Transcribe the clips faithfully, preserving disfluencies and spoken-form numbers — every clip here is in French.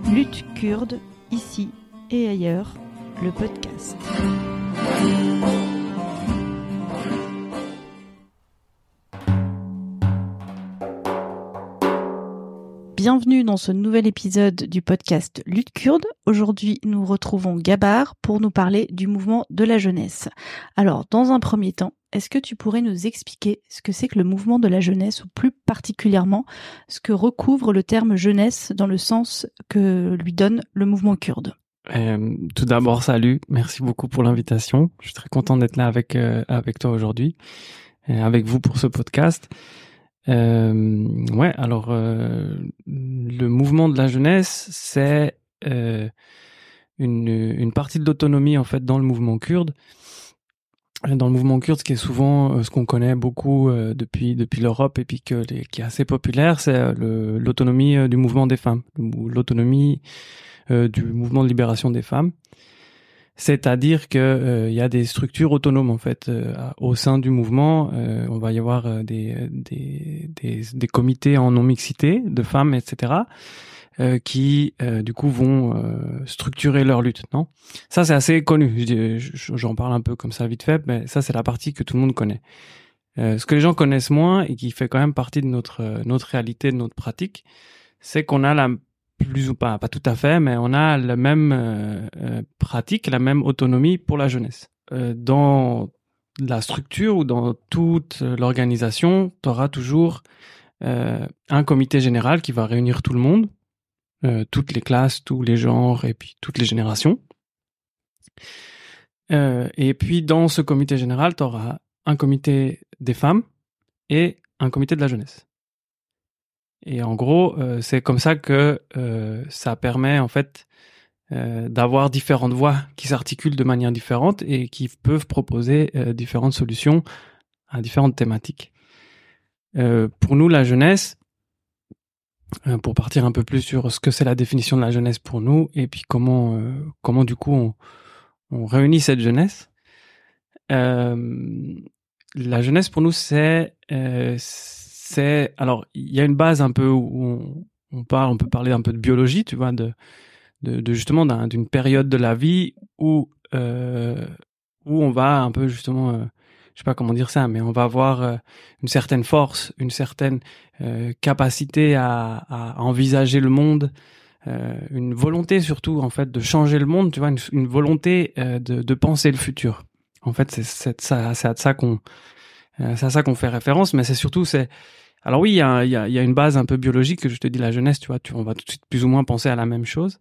Lutte kurde, ici et ailleurs, le podcast. Bienvenue dans ce nouvel épisode du podcast Lutte kurde. Aujourd'hui, nous retrouvons Gabar pour nous parler du mouvement de la jeunesse. Alors, dans un premier temps, est-ce que tu pourrais nous expliquer ce que c'est que le mouvement de la jeunesse, ou plus particulièrement ce que recouvre le terme jeunesse dans le sens que lui donne le mouvement kurde ? Euh, tout d'abord, salut, merci beaucoup pour l'invitation. Je suis très content d'être là avec euh, avec toi aujourd'hui, et avec vous pour ce podcast. Euh, ouais, alors euh, le mouvement de la jeunesse, c'est euh, une une partie de l'autonomie en fait dans le mouvement kurde. Dans le mouvement kurde, ce qui est souvent euh, ce qu'on connaît beaucoup euh, depuis depuis l'Europe et puis que les, qui est assez populaire, c'est euh, le, l'autonomie euh, du mouvement des femmes, ou l'autonomie euh, du mouvement de libération des femmes. C'est-à-dire que euh, il y a des structures autonomes en fait euh, au sein du mouvement. Euh, on va y avoir euh, des, des des des comités en non mixité de femmes, et cetera. Euh, qui euh, du coup vont euh, structurer leur lutte. Non, ça c'est assez connu. Je, je, j'en parle un peu comme ça vite fait, mais ça c'est la partie que tout le monde connaît. Euh, ce que les gens connaissent moins et qui fait quand même partie de notre euh, notre réalité, de notre pratique, c'est qu'on a la plus ou pas, pas tout à fait, mais on a la même euh, euh, pratique, la même autonomie pour la jeunesse. Euh, dans la structure ou dans toute l'organisation, tu auras toujours euh, un comité général qui va réunir tout le monde, euh, toutes les classes, tous les genres et puis toutes les générations. Euh, et puis dans ce comité général, tu auras un comité des femmes et un comité de la jeunesse. Et en gros, euh, c'est comme ça que euh, ça permet en fait euh, d'avoir différentes voix qui s'articulent de manière différente et qui peuvent proposer euh, différentes solutions à différentes thématiques. Euh, pour nous, la jeunesse, euh, pour partir un peu plus sur ce que c'est la définition de la jeunesse pour nous et puis comment euh, comment du coup on, on réunit cette jeunesse. Euh, la jeunesse pour nous, c'est euh, c'est alors il y a une base un peu où on, on parle, on peut parler un peu de biologie, tu vois, de de, de justement d'un, d'une période de la vie où euh, où on va un peu justement, euh, je sais pas comment dire ça, mais on va avoir euh, une certaine force, une certaine euh, capacité à, à envisager le monde, euh, une volonté surtout en fait de changer le monde, tu vois, une, une volonté euh, de, de penser le futur. En fait, c'est, c'est, ça, c'est à ça qu'on euh, c'est à ça qu'on fait référence, mais c'est surtout c'est alors oui, il y a, il y, a, il y a une base un peu biologique que je te dis, la jeunesse, tu vois, tu, on va tout de suite plus ou moins penser à la même chose,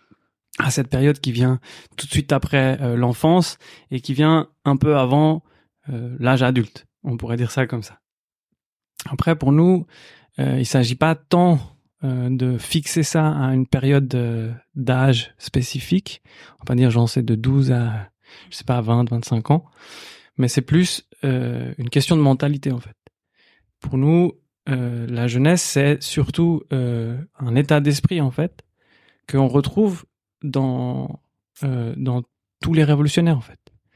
à cette période qui vient tout de suite après euh, l'enfance et qui vient un peu avant euh, l'âge adulte. On pourrait dire ça comme ça. Après, pour nous, euh, il s'agit pas tant euh, de fixer ça à une période euh, d'âge spécifique. On va pas dire genre c'est de douze à, je sais pas, vingt, vingt-cinq ans, mais c'est plus euh, une question de mentalité en fait. Pour nous, Euh, la jeunesse, c'est surtout euh, un état d'esprit en fait qu'on retrouve dans euh, dans tous les révolutionnaires en fait.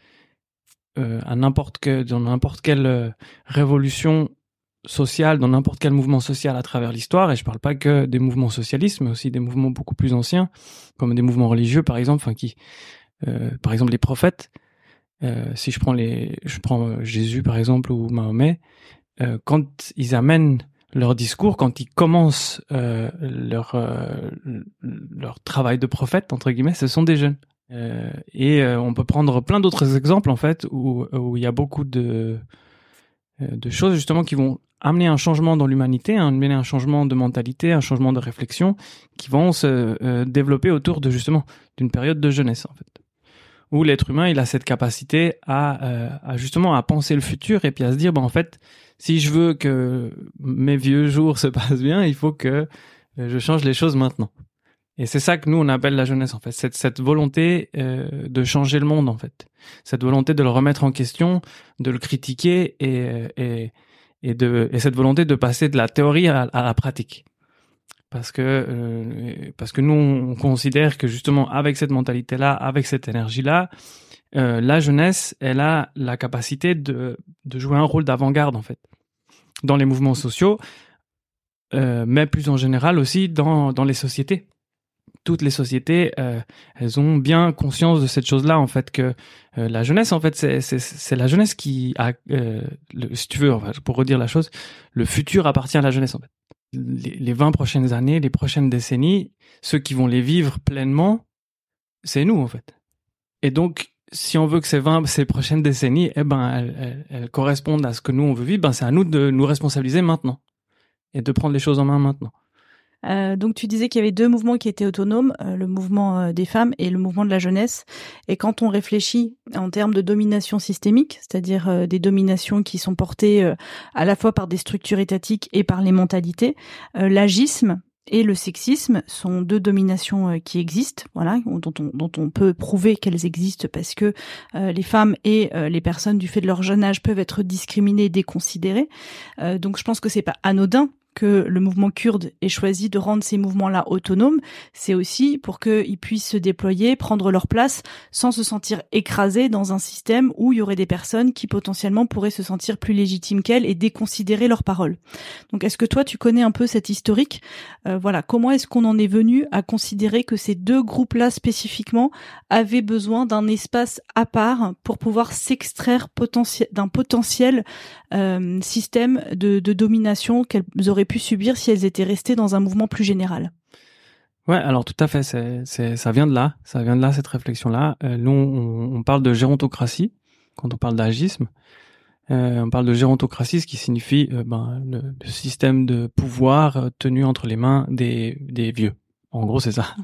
Euh, à n'importe que dans n'importe quelle euh, révolution sociale, dans n'importe quel mouvement social à travers l'histoire, et je parle pas que des mouvements socialistes, mais aussi des mouvements beaucoup plus anciens, comme des mouvements religieux par exemple, enfin qui, euh, par exemple les prophètes. Euh, si je prends les, je prends euh, Jésus par exemple ou Mahomet. Euh, quand ils amènent leur discours, quand ils commencent euh, leur euh, leur travail de prophète entre guillemets, ce sont des jeunes. Euh, et euh, on peut prendre plein d'autres exemples en fait où où il y a beaucoup de de choses justement qui vont amener un changement dans l'humanité, hein, amener un changement de mentalité, un changement de réflexion, qui vont se euh, développer autour de justement d'une période de jeunesse en fait, où l'être humain il a cette capacité à, euh, à justement à penser le futur et puis à se dire bon en fait si je veux que mes vieux jours se passent bien, il faut que je change les choses maintenant. Et c'est ça que nous on appelle la jeunesse en fait, cette cette volonté euh, de changer le monde en fait, cette volonté de le remettre en question, de le critiquer et et et de et cette volonté de passer de la théorie à, à la pratique. Parce que euh, parce que nous on considère que justement avec cette mentalité là, avec cette énergie là, euh, la jeunesse elle a la capacité de de jouer un rôle d'avant-garde en fait dans les mouvements sociaux, euh, mais plus en général aussi dans dans les sociétés. toutes les sociétés, euh, elles ont bien conscience de cette chose-là, en fait, que euh, la jeunesse, en fait, c'est, c'est, c'est la jeunesse qui a, euh, le, si tu veux, enfin, pour redire la chose, le futur appartient à la jeunesse, en fait. Les, les vingt prochaines années, les prochaines décennies, ceux qui vont les vivre pleinement, c'est nous, en fait. Et donc, si on veut que ces vingt, ces prochaines décennies, eh ben, elles, elles, elles correspondent à ce que nous, on veut vivre, ben, c'est à nous de nous responsabiliser maintenant. Et de prendre les choses en main maintenant. Euh, donc tu disais qu'il y avait deux mouvements qui étaient autonomes, euh, le mouvement euh, des femmes et le mouvement de la jeunesse. Et quand on réfléchit en termes de domination systémique, c'est-à-dire euh, des dominations qui sont portées euh, à la fois par des structures étatiques et par les mentalités, euh, l'agisme et le sexisme sont deux dominations euh, qui existent, voilà, dont on, dont on peut prouver qu'elles existent parce que euh, les femmes et euh, les personnes du fait de leur jeune âge peuvent être discriminées et déconsidérées. Euh, donc je pense que c'est pas anodin que le mouvement kurde ait choisi de rendre ces mouvements-là autonomes, c'est aussi pour qu'ils puissent se déployer, prendre leur place, sans se sentir écrasés dans un système où il y aurait des personnes qui potentiellement pourraient se sentir plus légitimes qu'elles et déconsidérer leurs paroles. Donc est-ce que toi tu connais un peu cette historique ? euh, Voilà, comment est-ce qu'on en est venu à considérer que ces deux groupes-là spécifiquement avaient besoin d'un espace à part pour pouvoir s'extraire potentiel, d'un potentiel euh, système de, de domination qu'elles auraient pu subir si elles étaient restées dans un mouvement plus général. Ouais, alors tout à fait, c'est, c'est, ça vient de là, ça vient de là cette réflexion-là. Euh, nous, on, on parle de gérontocratie quand on parle d'agisme. Euh, on parle de gérontocratie, ce qui signifie euh, ben, le, le système de pouvoir euh, tenu entre les mains des, des vieux. En gros, c'est ça.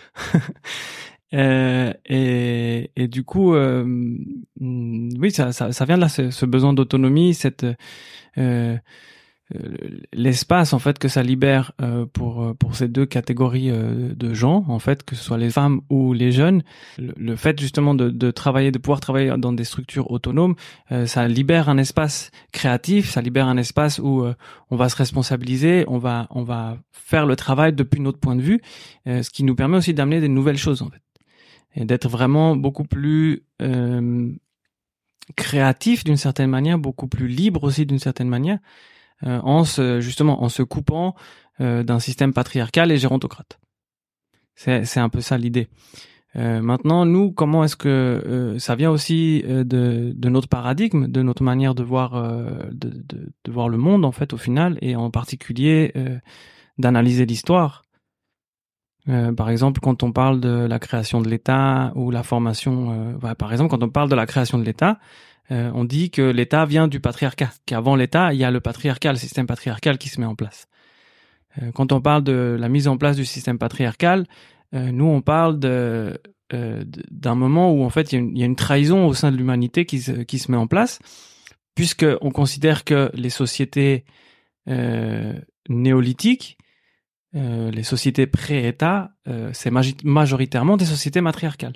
euh, et, et du coup, euh, oui, ça, ça, ça vient de là, ce, ce besoin d'autonomie, cette euh, l'espace en fait que ça libère euh, pour pour ces deux catégories euh, de gens, en fait, que ce soit les femmes ou les jeunes, le, le fait justement de, de travailler, de pouvoir travailler dans des structures autonomes, euh, ça libère un espace créatif, ça libère un espace où euh, on va se responsabiliser, on va on va faire le travail depuis notre point de vue, euh, ce qui nous permet aussi d'amener des nouvelles choses, en fait, et d'être vraiment beaucoup plus euh, créatif d'une certaine manière, beaucoup plus libre aussi d'une certaine manière. Euh, en se, justement en se coupant euh, d'un système patriarcal et gérontocrate. C'est, c'est un peu ça l'idée. Euh, maintenant, nous, comment est-ce que euh, ça vient aussi euh, de, de notre paradigme, de notre manière de voir, euh, de, de, de voir le monde en fait au final, et en particulier euh, d'analyser l'histoire. Euh, par exemple, quand on parle de la création de l'État ou la formation, euh, ouais, par exemple, quand on parle de la création de l'État. Euh, on dit que l'État vient du patriarcat, qu'avant l'État, il y a le patriarcat, le système patriarcal qui se met en place. Euh, quand on parle de la mise en place du système patriarcal, euh, nous, on parle de, euh, d'un moment où, en fait, il y a une, il y a une trahison au sein de l'humanité qui se, qui se met en place, puisqu'on considère que les sociétés euh, néolithiques, euh, les sociétés pré-État, euh, c'est majoritairement des sociétés matriarcales.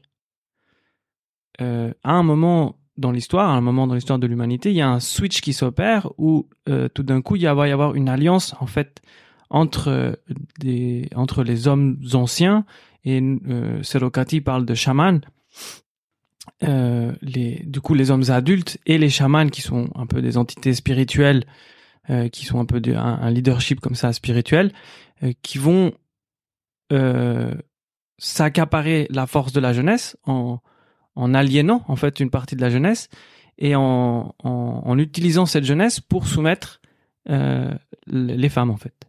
Euh, à un moment dans l'histoire, à un moment dans l'histoire de l'humanité, il y a un switch qui s'opère où euh, tout d'un coup il va y avoir une alliance en fait entre des entre les hommes anciens et euh, Serokati parle de chamans, euh, les du coup les hommes adultes et les chamans qui sont un peu des entités spirituelles, euh, qui sont un peu de, un, un leadership comme ça spirituel, euh, qui vont euh, s'accaparer la force de la jeunesse en en aliénant en fait une partie de la jeunesse et en, en, en utilisant cette jeunesse pour soumettre euh, les femmes en fait.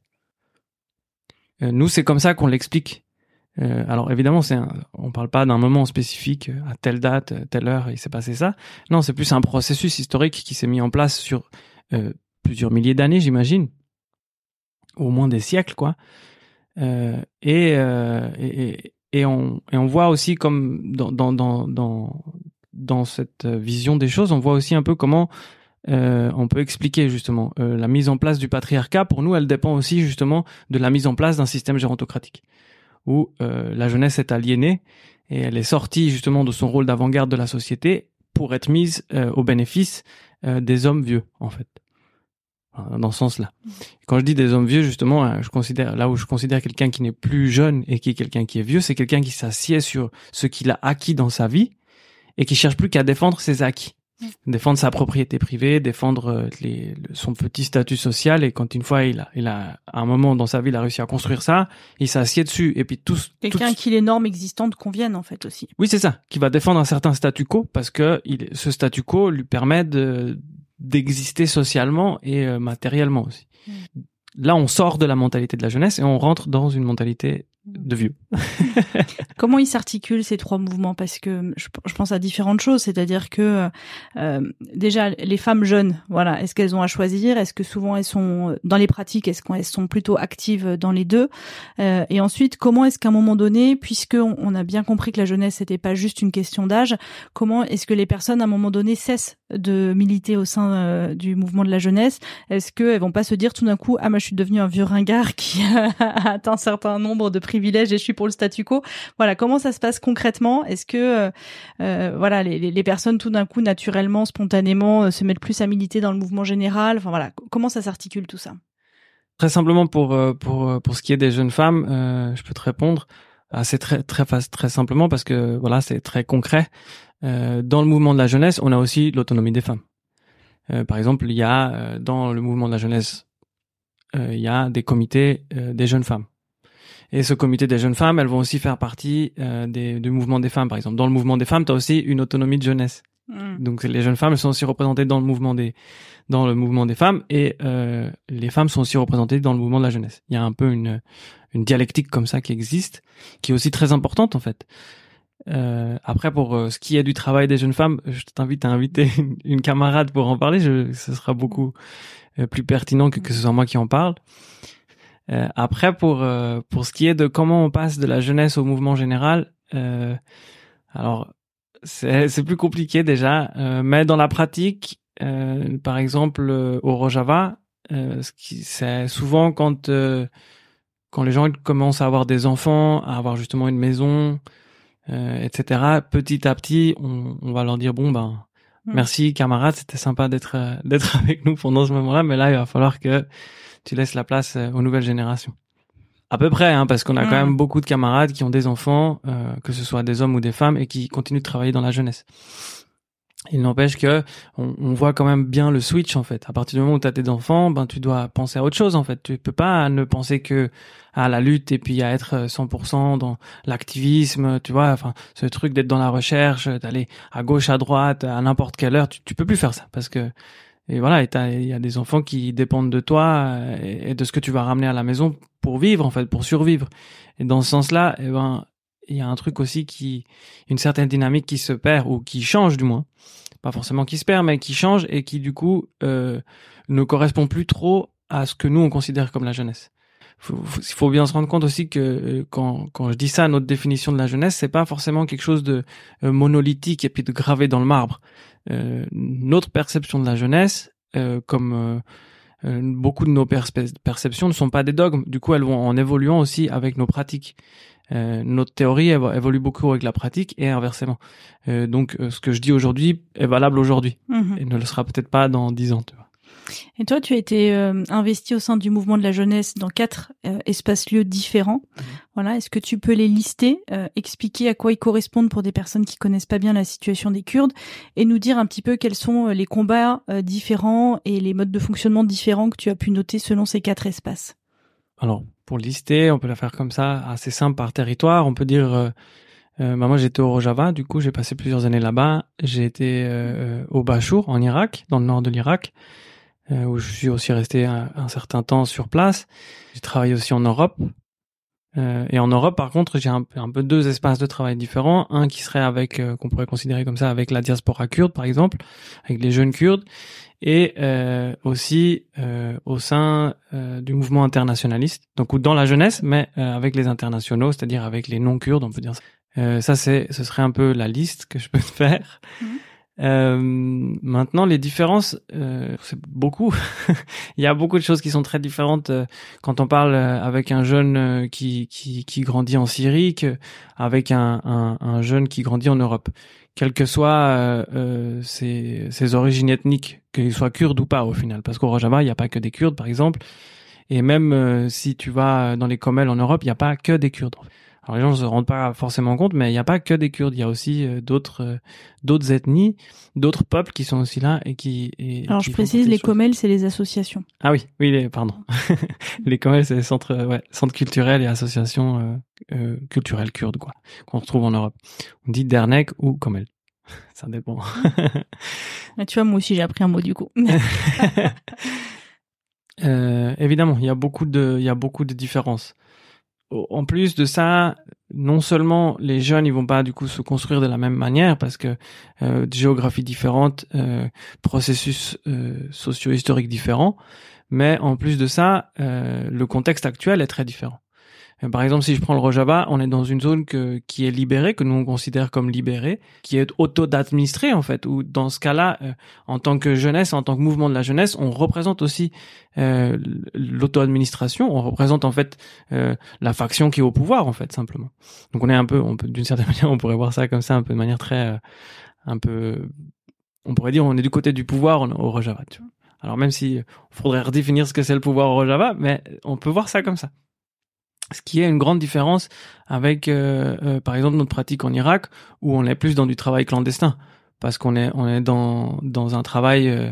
Euh, nous c'est comme ça qu'on l'explique. Euh, alors évidemment c'est un, on parle pas d'un moment spécifique à telle date, telle heure il s'est passé ça. Non, c'est plus un processus historique qui s'est mis en place sur euh, plusieurs milliers d'années j'imagine, au moins des siècles quoi. Euh, et, euh, et Et on, et on voit aussi comme dans, dans, dans, dans, dans cette vision des choses, on voit aussi un peu comment euh, on peut expliquer justement euh, la mise en place du patriarcat. Pour nous, elle dépend aussi justement de la mise en place d'un système gérontocratique où euh, la jeunesse est aliénée et elle est sortie justement de son rôle d'avant-garde de la société pour être mise euh, au bénéfice euh, des hommes vieux en fait. Dans ce sens-là. Quand je dis des hommes vieux, justement, je considère là où je considère quelqu'un qui n'est plus jeune et qui est quelqu'un qui est vieux, c'est quelqu'un qui s'assied sur ce qu'il a acquis dans sa vie et qui cherche plus qu'à défendre ses acquis. Défendre sa propriété privée, défendre les, son petit statut social, et quand une fois il a, il a, à un moment dans sa vie, il a réussi à construire ça, il s'assied dessus, et puis tous... Quelqu'un tous... qui les normes existantes conviennent, en fait, aussi. Oui, c'est ça, qui va défendre un certain statu quo, parce que il, ce statu quo lui permet de, d'exister socialement et euh, matériellement aussi. Mmh. Là, on sort de la mentalité de la jeunesse et on rentre dans une mentalité de vieux. Comment ils s'articulent ces trois mouvements? Parce que je, je pense à différentes choses, c'est-à-dire que euh, déjà les femmes jeunes, voilà, est-ce qu'elles ont à choisir? Est-ce que souvent elles sont dans les pratiques? Est-ce qu'elles sont plutôt actives dans les deux? euh, Et ensuite, comment est-ce qu'à un moment donné, puisque on, on a bien compris que la jeunesse c'était pas juste une question d'âge, comment est-ce que les personnes à un moment donné cessent de militer au sein euh, du mouvement de la jeunesse? Est-ce qu'elles vont pas se dire tout d'un coup, ah moi je suis devenu un vieux ringard qui a atteint un certain nombre de privilèges et je suis pour le statu quo? Voilà, comment ça se passe concrètement? Est-ce que euh, voilà, les, les personnes tout d'un coup naturellement, spontanément, se mettent plus à militer dans le mouvement général? Enfin voilà, comment ça s'articule tout ça? Très simplement pour pour pour ce qui est des jeunes femmes, euh, je peux te répondre assez très très très simplement parce que voilà, c'est très concret. Euh, dans le mouvement de la jeunesse, on a aussi l'autonomie des femmes. Euh, par exemple, il y a euh, dans le mouvement de la jeunesse, euh, il y a des comités euh, des jeunes femmes. Et ce comité des jeunes femmes, elles vont aussi faire partie euh, des, du mouvement des femmes, par exemple. Dans le mouvement des femmes, tu as aussi une autonomie de jeunesse. Mmh. Donc les jeunes femmes, elles sont aussi représentées dans le mouvement des dans le mouvement des femmes, et euh, les femmes sont aussi représentées dans le mouvement de la jeunesse. Il y a un peu une une dialectique comme ça qui existe, qui est aussi très importante en fait. Euh, après, pour euh, ce qui est du travail des jeunes femmes, je t'invite à inviter une, une camarade pour en parler. Je, ce sera beaucoup euh, plus pertinent que que ce soit moi qui en parle. Euh, après, pour euh, pour ce qui est de comment on passe de la jeunesse au mouvement général, euh, alors c'est c'est plus compliqué déjà, euh, mais dans la pratique, euh, par exemple euh, au Rojava, euh, ce qui c'est souvent quand euh, quand les gens commencent à avoir des enfants, à avoir justement une maison, euh, et cetera. Petit à petit, on, on va leur dire bon ben mmh. merci camarade, c'était sympa d'être euh, d'être avec nous pendant ce moment-là, mais là il va falloir que tu laisses la place aux nouvelles générations. À peu près, hein, parce qu'on a mmh. quand même beaucoup de camarades qui ont des enfants, euh, que ce soit des hommes ou des femmes, et qui continuent de travailler dans la jeunesse. Il n'empêche que on, on voit quand même bien le switch en fait. À partir du moment où tu as tes enfants, ben tu dois penser à autre chose en fait. Tu peux pas ne penser que à la lutte et puis à être cent pour cent dans l'activisme, tu vois. Enfin, ce truc d'être dans la recherche, d'aller à gauche, à droite, à n'importe quelle heure, tu, tu peux plus faire ça parce que et voilà, il y a des enfants qui dépendent de toi et de ce que tu vas ramener à la maison pour vivre, en fait, pour survivre. Et dans ce sens-là, eh ben, il y a un truc aussi qui, une certaine dynamique qui se perd ou qui change du moins. Pas forcément qui se perd, mais qui change et qui, du coup, euh, ne correspond plus trop à ce que nous, on considère comme la jeunesse. Faut, faut, il faut bien se rendre compte aussi que euh, quand, quand je dis ça, notre définition de la jeunesse, c'est pas forcément quelque chose de euh, monolithique et puis de gravé dans le marbre. Euh, notre perception de la jeunesse, euh, comme euh, euh, beaucoup de nos perspe- perceptions, ne sont pas des dogmes. Du coup, elles vont en évoluant aussi avec nos pratiques. Euh, notre théorie évo- évolue beaucoup avec la pratique et inversement. Euh, donc, euh, ce que je dis aujourd'hui est valable aujourd'hui mmh. et ne le sera peut-être pas dans dix ans. Tu vois. Et toi, tu as été euh, investi au sein du mouvement de la jeunesse dans quatre euh, espaces-lieux différents. Mmh. Voilà, est-ce que tu peux les lister, euh, expliquer à quoi ils correspondent pour des personnes qui connaissent pas bien la situation des Kurdes, et nous dire un petit peu quels sont les combats euh, différents et les modes de fonctionnement différents que tu as pu noter selon ces quatre espaces? Alors, pour lister, on peut la faire comme ça, assez simple par territoire. On peut dire, euh, euh, bah moi j'étais au Rojava, du coup j'ai passé plusieurs années là-bas. J'ai été euh, au Bachour, en Irak, dans le nord de l'Irak. Euh, où je suis aussi resté un, un certain temps sur place. J'ai travaillé aussi en Europe. Euh, et en Europe, par contre, j'ai un, un peu deux espaces de travail différents. Un qui serait avec, euh, qu'on pourrait considérer comme ça, avec la diaspora kurde, par exemple, avec les jeunes Kurdes. Et euh, aussi euh, au sein euh, du mouvement internationaliste. Donc, ou dans la jeunesse, mais euh, avec les internationaux, c'est-à-dire avec les non-Kurdes, on peut dire ça. Euh, ça, c'est, ce serait un peu la liste que je peux te faire. Mmh. Euh, maintenant, les différences, euh, c'est beaucoup. Il y a beaucoup de choses qui sont très différentes euh, quand on parle euh, avec un jeune euh, qui, qui qui grandit en Syrie que avec un, un, un jeune qui grandit en Europe. Quelles que soient euh, euh, ses, ses origines ethniques, qu'ils soient kurdes ou pas au final. Parce qu'au Rojava, il n'y a pas que des Kurdes, par exemple. Et même euh, si tu vas dans les Comelles en Europe, il n'y a pas que des Kurdes. Alors les gens ne se rendent pas forcément compte, mais il n'y a pas que des Kurdes, il y a aussi euh, d'autres euh, d'autres ethnies, d'autres peuples qui sont aussi là et qui. Et, Alors qui je précise, les Comel, Comel, c'est les associations. Ah oui, oui, les, pardon. Les Comel, c'est les centres, ouais, centres culturels et associations euh, euh, culturelles kurdes, quoi, qu'on retrouve en Europe. On dit Dernek ou Comel, ça dépend. Ah, tu vois, moi aussi j'ai appris un mot du coup. euh, évidemment, il y a beaucoup de, il y a beaucoup de différences. En plus de ça, non seulement les jeunes ils vont pas du coup se construire de la même manière parce que euh, géographie différente, euh, processus euh, socio-historiques différents, mais en plus de ça, euh, le contexte actuel est très différent. Par exemple, si je prends le Rojava, on est dans une zone que, qui est libérée, que nous on considère comme libérée, qui est auto-administrée en fait, où dans ce cas-là, euh, en tant que jeunesse, en tant que mouvement de la jeunesse, on représente aussi euh, l'auto-administration, on représente en fait euh, la faction qui est au pouvoir en fait, simplement. Donc on est un peu, on peut, d'une certaine manière, on pourrait voir ça comme ça, un peu de manière très, euh, un peu, on pourrait dire, on est du côté du pouvoir au Rojava. Tu vois. Alors même si il faudrait redéfinir ce que c'est le pouvoir au Rojava, mais on peut voir ça comme ça. Ce qui est une grande différence avec, euh, euh, par exemple, notre pratique en Irak, où on est plus dans du travail clandestin, parce qu'on est on est dans dans un travail euh,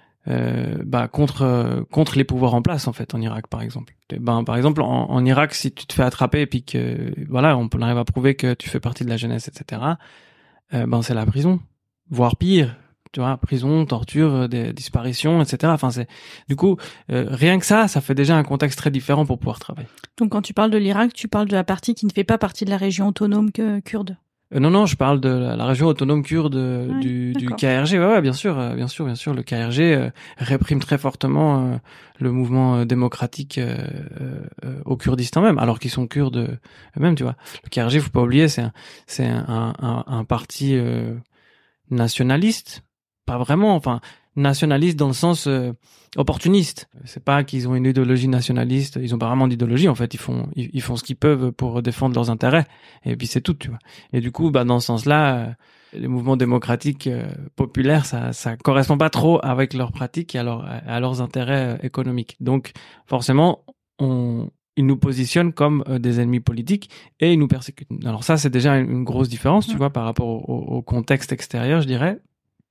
euh, bah, contre euh, contre les pouvoirs en place en fait en Irak par exemple. Et ben par exemple en, en Irak, si tu te fais attraper et puis que voilà, on peut arrive à prouver que tu fais partie de la jeunesse, et cetera. Euh, ben c'est la prison, voire pire. Tu vois, prison, torture, des disparitions, et cetera. Enfin, c'est du coup euh, rien que ça, ça fait déjà un contexte très différent pour pouvoir travailler. Donc, quand tu parles de l'Irak, tu parles de la partie qui ne fait pas partie de la région autonome que, kurde. Euh, non, non, je parle de la, la région autonome kurde euh, ah, du, du d'accord. K R G. Ouais, ouais, bien sûr, euh, bien sûr, bien sûr. Le K R G euh, réprime très fortement euh, le mouvement euh, démocratique euh, euh, au Kurdistan même, alors qu'ils sont kurdes euh, eux-mêmes, tu vois. Le K R G, faut pas oublier, c'est un, c'est un, un, un parti euh, nationaliste. Pas vraiment, enfin nationaliste dans le sens euh, opportuniste. C'est pas qu'ils ont une idéologie nationaliste, ils ont pas vraiment d'idéologie en fait, ils font ils, ils font ce qu'ils peuvent pour défendre leurs intérêts et puis c'est tout, tu vois. Et du coup, bah dans ce sens-là, euh, les mouvements démocratiques euh, populaires, ça ça correspond pas trop avec leurs pratiques et à, leur, à leurs intérêts euh, économiques. Donc forcément, on ils nous positionnent comme euh, des ennemis politiques et ils nous persécutent. Alors ça, c'est déjà une, une grosse différence, tu vois, par rapport au, au, au contexte extérieur, je dirais.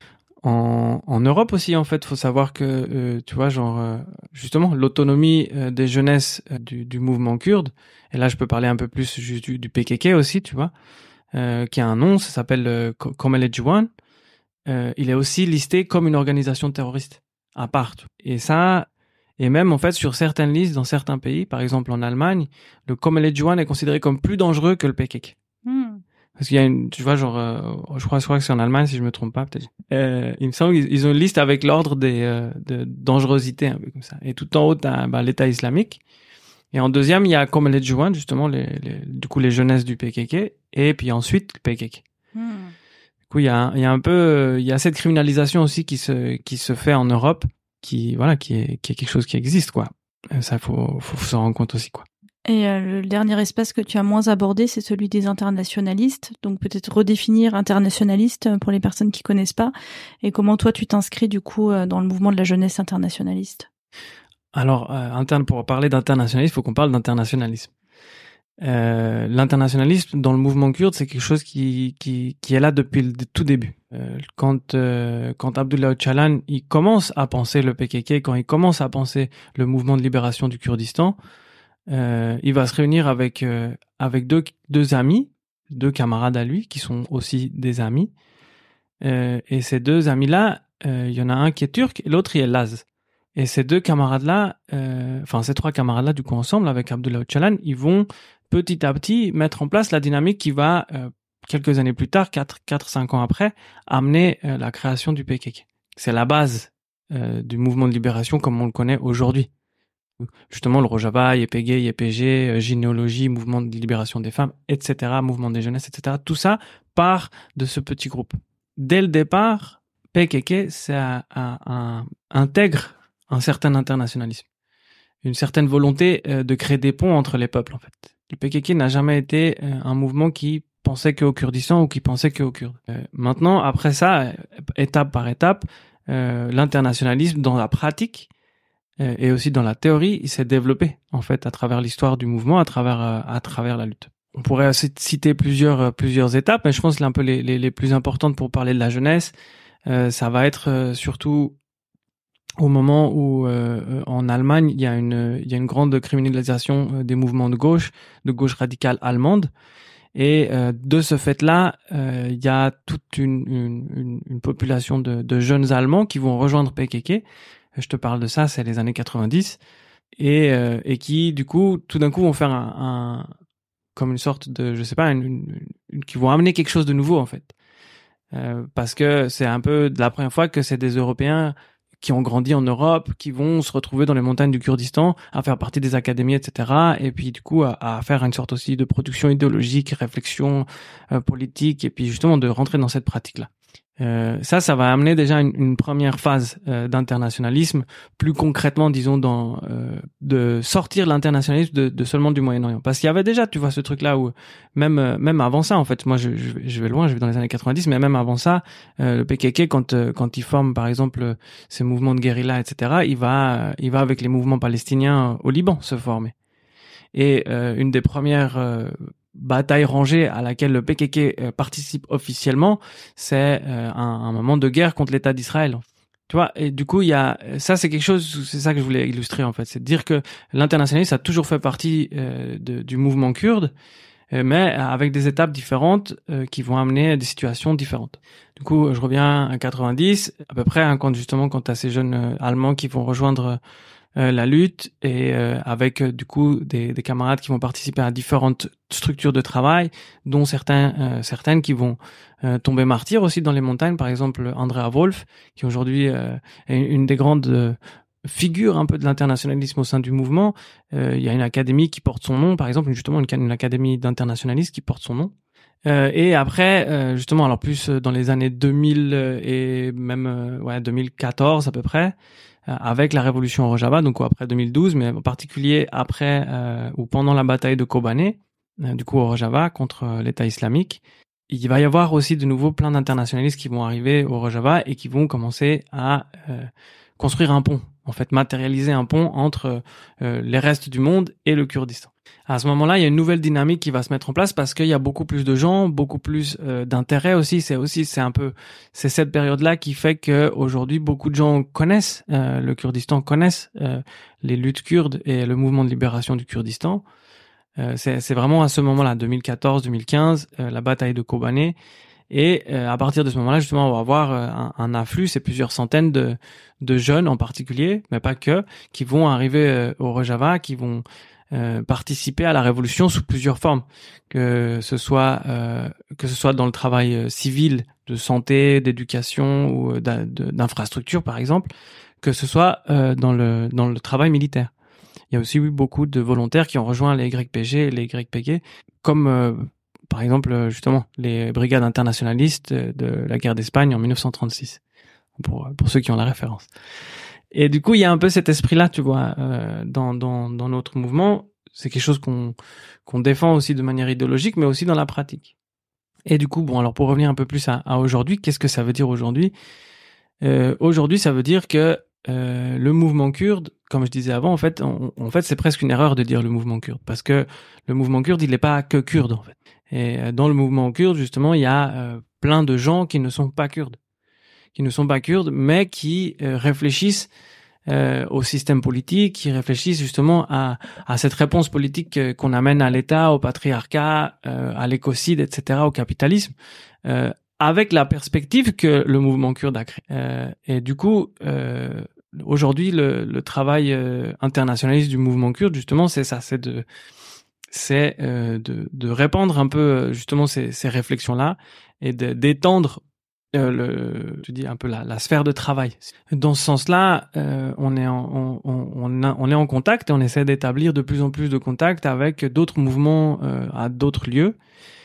En, en Europe aussi, en fait, faut savoir que, euh, tu vois, genre, euh, justement, l'autonomie euh, des jeunesses euh, du, du mouvement kurde, et là, je peux parler un peu plus juste du, du P K K aussi, tu vois, euh, qui a un nom, ça s'appelle euh, Komelejuan. Euh, il est aussi listé comme une organisation terroriste, à part. Et ça, et même, en fait, sur certaines listes, dans certains pays, par exemple en Allemagne, le Komelejuan est considéré comme plus dangereux que le P K K. Hmm. Parce qu'il y a une, tu vois, genre, euh, je crois, je crois que c'est en Allemagne, si je me trompe pas, peut-être. Euh, il me semble qu'ils ils ont une liste avec l'ordre des, euh, de dangerosité, un peu comme ça. Et tout en haut, t'as, bah, l'État islamique. Et en deuxième, il y a Komelejuan, justement, les, les, du coup, les jeunesses du P K K. Et puis ensuite, le P K K. Hmm. Du coup, il y a, il y a un peu, il y a cette criminalisation aussi qui se, qui se fait en Europe, qui, voilà, qui est, qui est quelque chose qui existe, quoi. Ça, faut, faut, faut s'en rendre compte aussi, quoi. Et euh, le dernier espace que tu as moins abordé, c'est celui des internationalistes. Donc peut-être redéfinir internationaliste pour les personnes qui connaissent pas. Et comment toi tu t'inscris du coup dans le mouvement de la jeunesse internationaliste? Alors, euh, interne, pour parler d'internationalisme, il faut qu'on parle d'internationalisme. Euh, l'internationalisme dans le mouvement kurde, c'est quelque chose qui qui qui est là depuis le tout début. Euh, quand euh, quand Abdullah Öcalan il commence à penser le P K K, quand il commence à penser le mouvement de libération du Kurdistan. Euh, il va se réunir avec euh, avec deux deux amis, deux camarades à lui qui sont aussi des amis. Euh, et ces deux amis-là, il euh, y en a un qui est turc et l'autre il est Laz. Et ces deux camarades-là, euh, enfin ces trois camarades-là du coup ensemble avec Abdullah Öcalan, ils vont petit à petit mettre en place la dynamique qui va euh, quelques années plus tard, quatre quatre cinq ans après, amener euh, la création du P K K. C'est la base euh, du mouvement de libération comme on le connaît aujourd'hui. Justement, le Rojava, Y P G, Y P G, généalogie, mouvement de libération des femmes, et cetera, mouvement des jeunesses, et cetera. Tout ça part de ce petit groupe. Dès le départ, P K K, ça a, a, a, intègre un certain internationalisme, une certaine volonté euh, de créer des ponts entre les peuples, en fait. Le P K K n'a jamais été euh, un mouvement qui pensait qu'au Kurdistan ou qui pensait qu'aux Kurdes. Euh, maintenant, après ça, étape par étape, euh, l'internationalisme dans la pratique et aussi dans la théorie, il s'est développé en fait à travers l'histoire du mouvement, à travers à travers la lutte. on pourrait citer plusieurs plusieurs étapes, mais je pense que un peu les, les les plus importantes pour parler de la jeunesse, euh, ça va être euh, surtout au moment où euh, en Allemagne il y a une il y a une grande criminalisation des mouvements de gauche, de gauche radicale allemande. Et euh, de ce fait-là, euh, il y a toute une, une, une, une population de, de jeunes Allemands qui vont rejoindre P K K. Je te parle de ça, c'est les années quatre-vingt-dix, et, euh, et qui, du coup, tout d'un coup, vont faire un, un comme une sorte de, je sais pas, une, une, une, qui vont amener quelque chose de nouveau en fait, euh, parce que c'est un peu de la première fois que c'est des Européens qui ont grandi en Europe, qui vont se retrouver dans les montagnes du Kurdistan, à faire partie des académies, et cetera. Et puis du coup à, à faire une sorte aussi de production idéologique, réflexion euh, politique, et puis justement de rentrer dans cette pratique-là. Euh, ça, ça va amener déjà une, une première phase euh, d'internationalisme, plus concrètement, disons, dans euh, de sortir l'internationalisme de, de seulement du Moyen-Orient. Parce qu'il y avait déjà, tu vois, ce truc-là où même euh, même avant ça, en fait, moi, je, je, je vais loin, je vais dans les années quatre-vingt-dix, mais même avant ça, euh, le P K K, quand euh, quand il forme, par exemple, ces mouvements de guérilla, et cetera, il va il va avec les mouvements palestiniens au Liban se former. Et euh, une des premières euh, bataille rangée à laquelle le P K K euh, participe officiellement, c'est euh, un, un moment de guerre contre l'État d'Israël. Tu vois, et du coup, il y a ça, c'est quelque chose, c'est ça que je voulais illustrer en fait, c'est de dire que l'internationalisme a toujours fait partie euh, de, du mouvement kurde, euh, mais avec des étapes différentes euh, qui vont amener à des situations différentes. Du coup, je reviens à quatre-vingt-dix, à peu près, hein, quand justement, quand t'as ces jeunes euh, Allemands qui vont rejoindre Euh, la lutte, et euh, avec euh, du coup des, des camarades qui vont participer à différentes structures de travail, dont certains euh, certaines qui vont euh, tomber martyrs aussi dans les montagnes. Par exemple, Andrea Wolf, qui aujourd'hui euh, est une des grandes euh, figures un peu de l'internationalisme au sein du mouvement. Euh, il y a une académie qui porte son nom, par exemple, justement une, une académie d'internationalistes qui porte son nom. Euh, et après, euh, justement, alors plus dans les années deux mille et même euh, ouais deux mille quatorze à peu près, avec la révolution au Rojava, donc après deux mille douze, mais en particulier après euh, ou pendant la bataille de Kobané, euh, du coup au Rojava contre euh, l'État islamique, il va y avoir aussi de nouveau plein d'internationalistes qui vont arriver au Rojava et qui vont commencer à euh, construire un pont, en fait matérialiser un pont entre euh, les restes du monde et le Kurdistan. À ce moment-là, il y a une nouvelle dynamique qui va se mettre en place parce qu'il y a beaucoup plus de gens, beaucoup plus euh, d'intérêt aussi. C'est aussi, c'est un peu, c'est cette période-là qui fait que aujourd'hui beaucoup de gens connaissent euh, le Kurdistan, connaissent euh, les luttes kurdes et le mouvement de libération du Kurdistan. Euh, c'est, c'est vraiment à ce moment-là, deux mille quatorze deux mille quinze, euh, la bataille de Kobané. Et euh, à partir de ce moment-là, justement, on va avoir euh, un, un afflux, c'est plusieurs centaines de, de jeunes en particulier, mais pas que, qui vont arriver euh, au Rojava, qui vont Euh, participer à la révolution sous plusieurs formes, que ce soit euh, que ce soit dans le travail euh, civil, de santé, d'éducation ou d'a, de, d'infrastructure par exemple, que ce soit euh, dans le dans le travail militaire. Il y a aussi eu beaucoup de volontaires qui ont rejoint les Y P G et les Y P G, comme euh, par exemple justement les brigades internationalistes de la guerre d'Espagne en dix-neuf cent trente-six, pour pour ceux qui ont la référence. Et du coup, il y a un peu cet esprit-là, tu vois, euh, dans, dans, dans notre mouvement. C'est quelque chose qu'on, qu'on défend aussi de manière idéologique, mais aussi dans la pratique. Et du coup, bon, alors pour revenir un peu plus à, à aujourd'hui, qu'est-ce que ça veut dire aujourd'hui ? euh, Aujourd'hui, ça veut dire que euh, le mouvement kurde, comme je disais avant, en fait, on, en fait, c'est presque une erreur de dire le mouvement kurde, parce que le mouvement kurde, il n'est pas que kurde, en fait. Et dans le mouvement kurde, justement, il y a euh, plein de gens qui ne sont pas kurdes. qui ne sont pas kurdes, mais qui euh, réfléchissent euh, au système politique, qui réfléchissent justement à, à cette réponse politique euh, qu'on amène à l'État, au patriarcat, euh, à l'écocide, et cetera, au capitalisme, euh, avec la perspective que le mouvement kurde a créé. Euh, et du coup, euh, aujourd'hui, le, le travail euh, internationaliste du mouvement kurde, justement, c'est ça, c'est de c'est euh, de, de répandre un peu justement ces, ces réflexions-là et de, d'étendre Euh, le, je dis un peu la, la sphère de travail. Dans ce sens-là, euh, on est en, on, on, a, on est en contact et on essaie d'établir de plus en plus de contacts avec d'autres mouvements euh, à d'autres lieux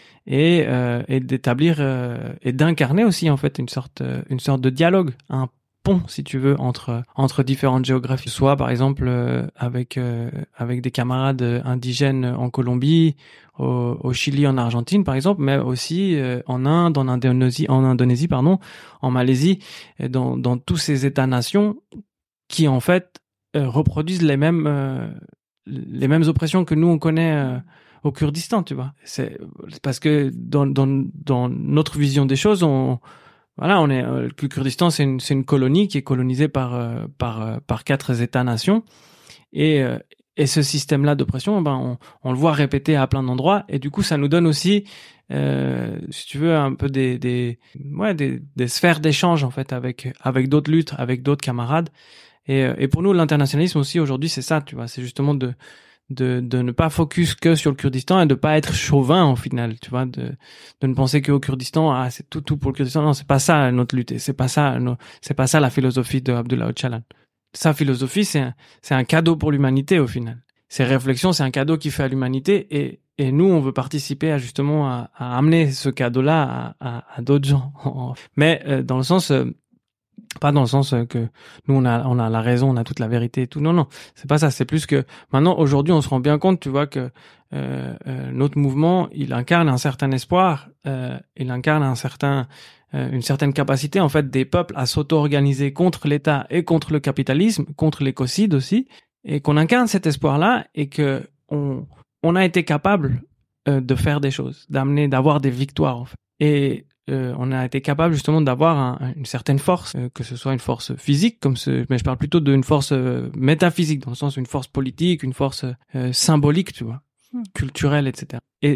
et, euh, et d'établir euh, et d'incarner aussi en fait une sorte, une sorte de dialogue, un pont si tu veux entre entre différentes géographies. Soit par exemple euh, avec euh, avec des camarades indigènes en Colombie, au, au Chili, en Argentine par exemple, mais aussi euh, en Inde, en Indonésie, en Indonésie pardon, en Malaisie, et dans dans tous ces États-nations qui en fait euh, reproduisent les mêmes euh, les mêmes oppressions que nous on connaît euh, au Kurdistan, tu vois. C'est parce que dans dans dans notre vision des choses, on voilà, on est euh, le Kurdistan, c'est une c'est une colonie qui est colonisée par euh, par euh, par quatre États-nations et euh, et ce système-là d'oppression, ben on on le voit répété à plein d'endroits et du coup ça nous donne aussi euh, si tu veux un peu des des ouais des des sphères d'échange en fait avec avec d'autres luttes, avec d'autres camarades et et pour nous l'internationalisme aussi aujourd'hui c'est ça, tu vois, c'est justement de de de ne pas focus que sur le Kurdistan et de pas être chauvin au final, tu vois, de de ne penser qu'au Kurdistan, ah c'est tout tout pour le Kurdistan. Non, c'est pas ça notre lutte, et c'est pas ça no, c'est pas ça la philosophie de Abdullah Öcalan. Sa philosophie c'est un, c'est un cadeau pour l'humanité au final. Ses réflexions, c'est un cadeau qu'il fait à l'humanité et et nous on veut participer à justement à, à amener ce cadeau-là à à, à d'autres gens. Mais euh, dans le sens euh, pas dans le sens que nous on a on a la raison, on a toute la vérité et tout. Non non, c'est pas ça, c'est plus que maintenant aujourd'hui on se rend bien compte, tu vois, que euh, euh, notre mouvement, il incarne un certain espoir, euh, il incarne un certain euh, une certaine capacité en fait des peuples à s'auto-organiser contre l'État et contre le capitalisme, contre l'écocide aussi, et qu'on incarne cet espoir-là et que on on a été capable euh, de faire des choses, d'amener d'avoir des victoires en fait. Et Euh, on a été capable justement d'avoir un, une certaine force, euh, que ce soit une force physique, comme ce, mais je parle plutôt d'une force euh, métaphysique, dans le sens une force politique, une force euh, symbolique, tu vois, mmh. culturelle, et cetera. Et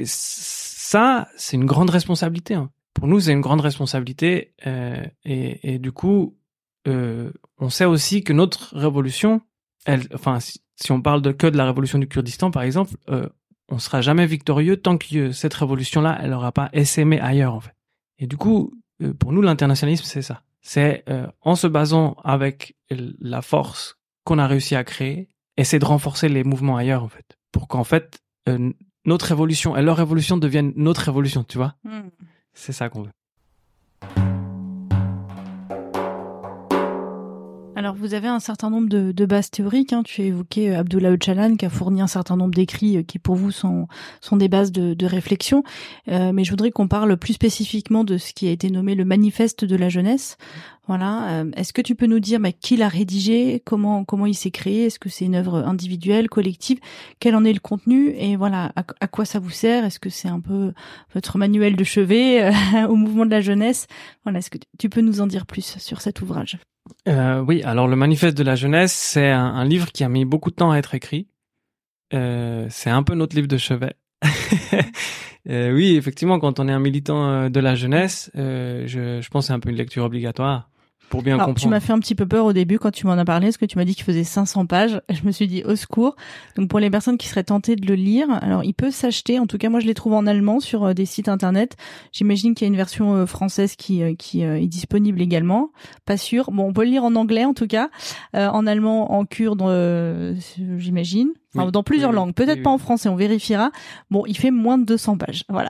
ça, c'est une grande responsabilité. Hein. Pour nous, c'est une grande responsabilité, euh, et, et du coup, euh, on sait aussi que notre révolution, elle, enfin, si, si on parle de que de la révolution du Kurdistan, par exemple, euh, on sera jamais victorieux tant que cette révolution-là, elle aura pas essaimé ailleurs, en fait. Et du coup, pour nous, l'internationalisme, c'est ça. C'est euh, en se basant avec la force qu'on a réussi à créer, essayer de renforcer les mouvements ailleurs, en fait. Pour qu'en fait, euh, notre révolution et leur révolution deviennent notre révolution, tu vois. Mm. C'est ça qu'on veut. Alors, vous avez un certain nombre de, de bases théoriques. Hein. Tu as évoqué Abdullah Öcalan qui a fourni un certain nombre d'écrits qui, pour vous, sont, sont des bases de, de réflexion. Euh, mais je voudrais qu'on parle plus spécifiquement de ce qui a été nommé le manifeste de la jeunesse. Voilà. Euh, est-ce que tu peux nous dire bah, qui l'a rédigé, comment comment il s'est créé, est-ce que c'est une œuvre individuelle, collective, quel en est le contenu et voilà à, à quoi ça vous sert? Est-ce que c'est un peu votre manuel de chevet euh, au mouvement de la jeunesse? Voilà. Est-ce que tu peux nous en dire plus sur cet ouvrage? Euh, oui, alors le manifeste de la jeunesse, c'est un, un livre qui a mis beaucoup de temps à être écrit. Euh, c'est un peu notre livre de chevet. euh, oui, effectivement, quand on est un militant de la jeunesse, euh, je, je pense que c'est un peu une lecture obligatoire pour bien alors, comprendre. Tu m'as fait un petit peu peur au début quand tu m'en as parlé, parce que tu m'as dit qu'il faisait cinq cents pages. Je me suis dit au secours. Donc pour les personnes qui seraient tentées de le lire, alors il peut s'acheter. En tout cas, moi je l'ai trouvé en allemand sur euh, des sites internet. J'imagine qu'il y a une version euh, française qui euh, qui euh, est disponible également. Pas sûr. Bon, on peut le lire en anglais en tout cas, euh, en allemand, en kurde, euh, j'imagine. Enfin, oui, dans plusieurs oui, langues. Peut-être oui, pas oui. en français, on vérifiera. Bon, il fait moins de deux cents pages. Voilà.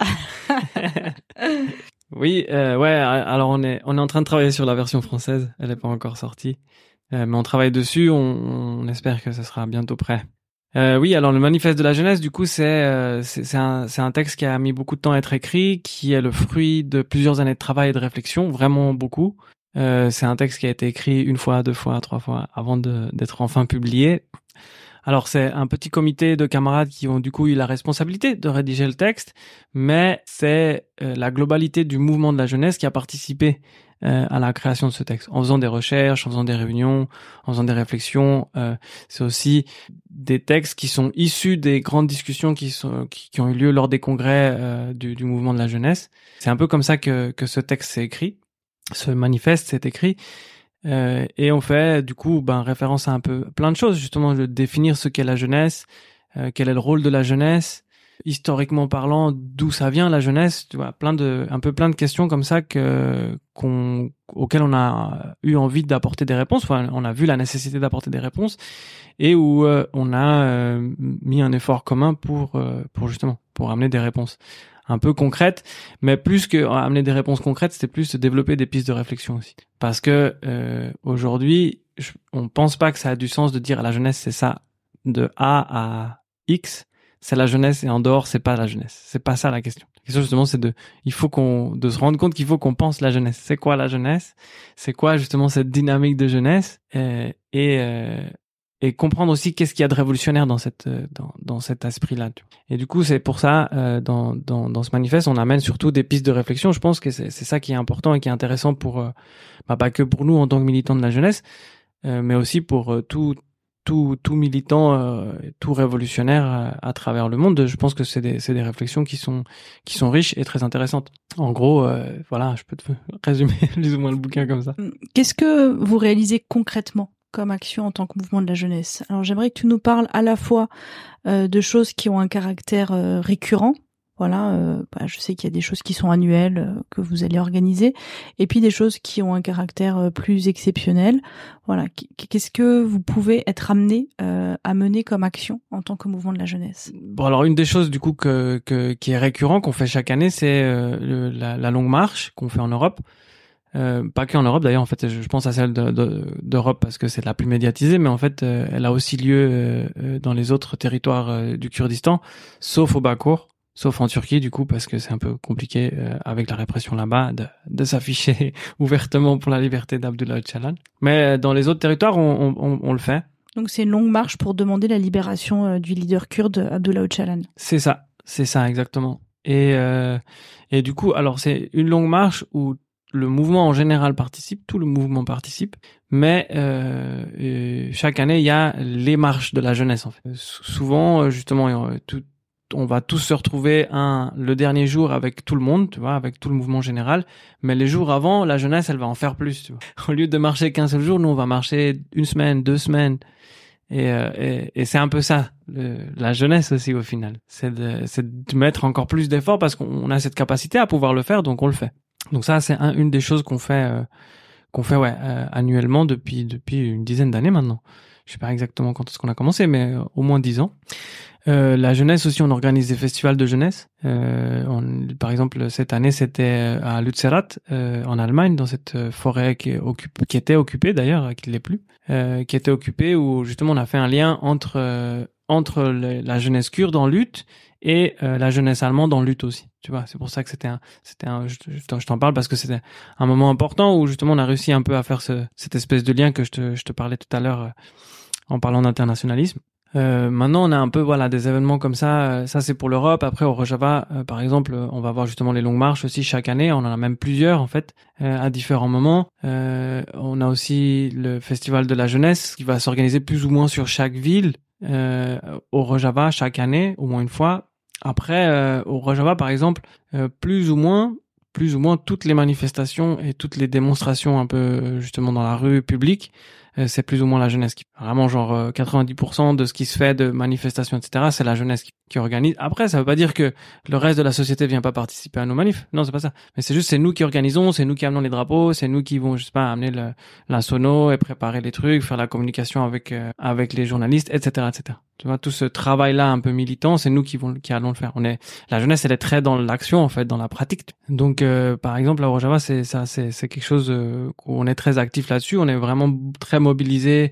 Oui, euh, ouais. Alors on est on est en train de travailler sur la version française. Elle n'est pas encore sortie, euh, mais on travaille dessus. On, on espère que ça sera bientôt prêt. Euh, oui, alors le manifeste de la jeunesse, du coup, c'est euh, c'est, c'est un c'est un texte qui a mis beaucoup de temps à être écrit, qui est le fruit de plusieurs années de travail et de réflexion, vraiment beaucoup. Euh, c'est un texte qui a été écrit une fois, deux fois, trois fois avant de d'être enfin publié. Alors c'est un petit comité de camarades qui ont du coup eu la responsabilité de rédiger le texte, mais c'est euh, la globalité du mouvement de la jeunesse qui a participé euh, à la création de ce texte, en faisant des recherches, en faisant des réunions, en faisant des réflexions. Euh, c'est aussi des textes qui sont issus des grandes discussions qui sont qui, qui ont eu lieu lors des congrès euh, du, du mouvement de la jeunesse. C'est un peu comme ça que que ce texte s'est écrit, ce manifeste s'est écrit. Euh, et on fait du coup ben référence à un peu plein de choses, justement de définir ce qu'est la jeunesse, euh, quel est le rôle de la jeunesse, historiquement parlant, d'où ça vient la jeunesse, tu vois, plein de un peu plein de questions comme ça que qu'on auxquelles on a eu envie d'apporter des réponses, enfin on a vu la nécessité d'apporter des réponses et où euh, on a euh, mis un effort commun pour euh, pour justement pour amener des réponses un peu concrètes, mais plus que amener des réponses concrètes, c'était plus de développer des pistes de réflexion aussi. Parce que euh, aujourd'hui, je, on pense pas que ça a du sens de dire à la jeunesse c'est ça de A à X, c'est la jeunesse et en dehors c'est pas la jeunesse. C'est pas ça la question. La question justement c'est de, il faut qu'on, de se rendre compte qu'il faut qu'on pense la jeunesse. C'est quoi la jeunesse ? C'est quoi justement cette dynamique de jeunesse ? Et, et euh, et comprendre aussi qu'est-ce qu'il y a de révolutionnaire dans cette dans dans cet esprit-là. Et du coup, c'est pour ça euh, dans dans dans ce manifeste, on amène surtout des pistes de réflexion. Je pense que c'est c'est ça qui est important et qui est intéressant pour euh, bah, pas que pour nous en tant que militants de la jeunesse, euh, mais aussi pour euh, tout tout tout militant, euh, tout révolutionnaire à, à travers le monde. Je pense que c'est des c'est des réflexions qui sont qui sont riches et très intéressantes. En gros, euh, voilà, je peux te résumer plus ou moins le bouquin comme ça. Qu'est-ce que vous réalisez concrètement comme action en tant que mouvement de la jeunesse? Alors j'aimerais que tu nous parles à la fois euh, de choses qui ont un caractère euh, récurrent. Voilà, euh, bah, je sais qu'il y a des choses qui sont annuelles euh, que vous allez organiser, et puis des choses qui ont un caractère euh, plus exceptionnel. Voilà, qu'est-ce que vous pouvez être amené euh, à mener comme action en tant que mouvement de la jeunesse? Bon, alors une des choses du coup que, que qui est récurrent qu'on fait chaque année, c'est euh, le, la, la longue marche qu'on fait en Europe. Euh, pas qu'en Europe d'ailleurs, en fait, je, je pense à celle de, de, d'Europe parce que c'est la plus médiatisée, mais en fait, euh, elle a aussi lieu euh, dans les autres territoires euh, du Kurdistan, sauf au Bakour. Sauf en Turquie, du coup, parce que c'est un peu compliqué euh, avec la répression là-bas de, de s'afficher ouvertement pour la liberté d'Abdullah Öcalan. Mais dans les autres territoires, on, on, on le fait. Donc c'est une longue marche pour demander la libération euh, du leader kurde Abdullah Öcalan. C'est ça, c'est ça exactement. Et euh, et du coup, alors c'est une longue marche où le mouvement en général participe, tout le mouvement participe, mais euh, euh, chaque année il y a les marches de la jeunesse en fait. Souvent, justement, tout on va tous se retrouver un le dernier jour avec tout le monde, tu vois, avec tout le mouvement général, mais les jours avant, la jeunesse, elle va en faire plus, tu vois. Au lieu de marcher qu'un seul jour, nous on va marcher une semaine, deux semaines, et euh, et, et c'est un peu ça, le, la jeunesse aussi au final, c'est de c'est de mettre encore plus d'efforts parce qu'on a cette capacité à pouvoir le faire, donc on le fait. Donc ça, c'est un, une des choses qu'on fait euh, qu'on fait ouais euh, annuellement depuis depuis une dizaine d'années maintenant. Je sais pas exactement quand est-ce qu'on a commencé, mais euh, au moins dix ans. Euh, la jeunesse aussi, on organise des festivals de jeunesse. Euh, on, par exemple, cette année, c'était à Lützerath, euh, en Allemagne, dans cette forêt qui, est occupe, qui était occupée d'ailleurs, qui ne l'est plus, euh, qui était occupée, où justement on a fait un lien entre euh, entre le, la jeunesse kurde en lutte et euh, la jeunesse allemande en lutte aussi. Tu vois, c'est pour ça que c'était un, c'était un, je, je t'en parle parce que c'était un moment important où justement on a réussi un peu à faire ce, cette espèce de lien que je te, je te parlais tout à l'heure euh, en parlant d'internationalisme. Euh, maintenant, on a un peu voilà des événements comme ça. Ça, c'est pour l'Europe. Après, au Rojava, euh, par exemple, on va avoir justement les longues marches aussi chaque année. On en a même plusieurs en fait euh, à différents moments. Euh, on a aussi le festival de la jeunesse qui va s'organiser plus ou moins sur chaque ville euh, au Rojava chaque année, au moins une fois. Après, euh, au Rojava, par exemple, euh, plus ou moins, plus ou moins toutes les manifestations et toutes les démonstrations un peu justement dans la rue publique. C'est plus ou moins la jeunesse qui, vraiment genre quatre-vingt-dix pour cent de ce qui se fait de manifestations, et cetera, c'est la jeunesse qui, qui organise. Après, ça veut pas dire que le reste de la société vient pas participer à nos manifs. Non, c'est pas ça. Mais c'est juste, c'est nous qui organisons, c'est nous qui amenons les drapeaux, c'est nous qui vont, je sais pas, amener le, la sono et préparer les trucs, faire la communication avec euh, avec les journalistes, et cetera, et cetera. Tu vois, tout ce travail-là un peu militant, c'est nous qui vont, qui allons le faire. On est, la jeunesse, elle est très dans l'action en fait, dans la pratique. Donc, euh, par exemple, à Rojava, c'est ça, c'est c'est quelque chose euh, où on est très actif là-dessus. On est vraiment très mobilisé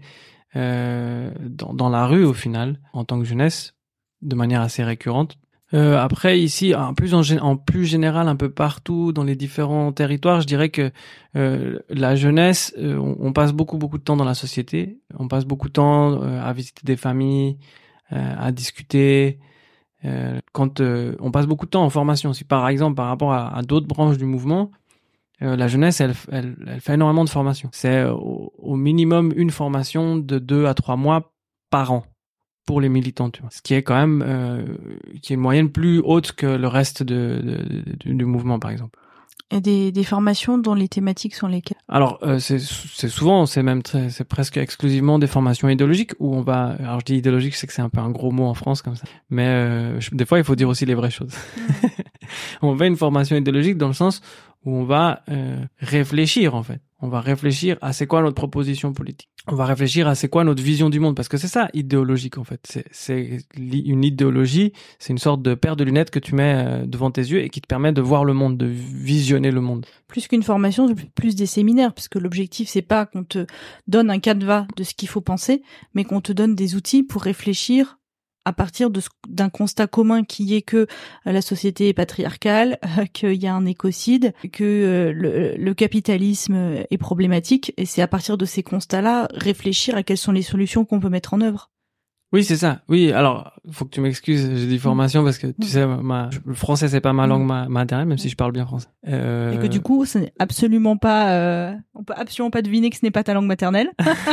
euh, dans, dans la rue au final en tant que jeunesse de manière assez récurrente. Euh, après ici en plus en, en plus général un peu partout dans les différents territoires, je dirais que euh, la jeunesse euh, on, on passe beaucoup beaucoup de temps dans la société, on passe beaucoup de temps euh, à visiter des familles, euh, à discuter. Euh, quand euh, on passe beaucoup de temps en formation aussi, par exemple par rapport à, à d'autres branches du mouvement. Euh, la jeunesse, elle, elle, elle fait énormément de formations. C'est euh, au, au minimum une formation de deux à trois mois par an pour les militants, tu vois. Ce qui est quand même, euh, qui est une moyenne plus haute que le reste de, de, de, du mouvement, par exemple. Et des, des formations dont les thématiques sont lesquelles? Alors, euh, c'est, c'est souvent, c'est même très, c'est presque exclusivement des formations idéologiques où on va, alors je dis idéologique, c'est que c'est un peu un gros mot en France comme ça. Mais euh, je, des fois, il faut dire aussi les vraies choses. Mmh. On fait une formation idéologique dans le sens où on va euh, réfléchir en fait. On va réfléchir à c'est quoi notre proposition politique. On va réfléchir à c'est quoi notre vision du monde parce que c'est ça idéologique en fait. C'est, c'est une idéologie, c'est une sorte de paire de lunettes que tu mets devant tes yeux et qui te permet de voir le monde, de visionner le monde. Plus qu'une formation, c'est plus des séminaires parce que l'objectif c'est pas qu'on te donne un canevas de ce qu'il faut penser, mais qu'on te donne des outils pour réfléchir à partir de ce, d'un constat commun qui est que la société est patriarcale, euh, qu'il y a un écocide, que euh, le, le capitalisme est problématique, et c'est à partir de ces constats-là réfléchir à quelles sont les solutions qu'on peut mettre en œuvre. Oui, c'est ça. Oui, alors, faut que tu m'excuses, j'ai dit formation parce que, tu sais, ma, le français, c'est pas ma langue ma, maternelle, même si je parle bien français. Euh... Et que du coup, ce n'est absolument pas, euh, on peut absolument pas deviner que ce n'est pas ta langue maternelle.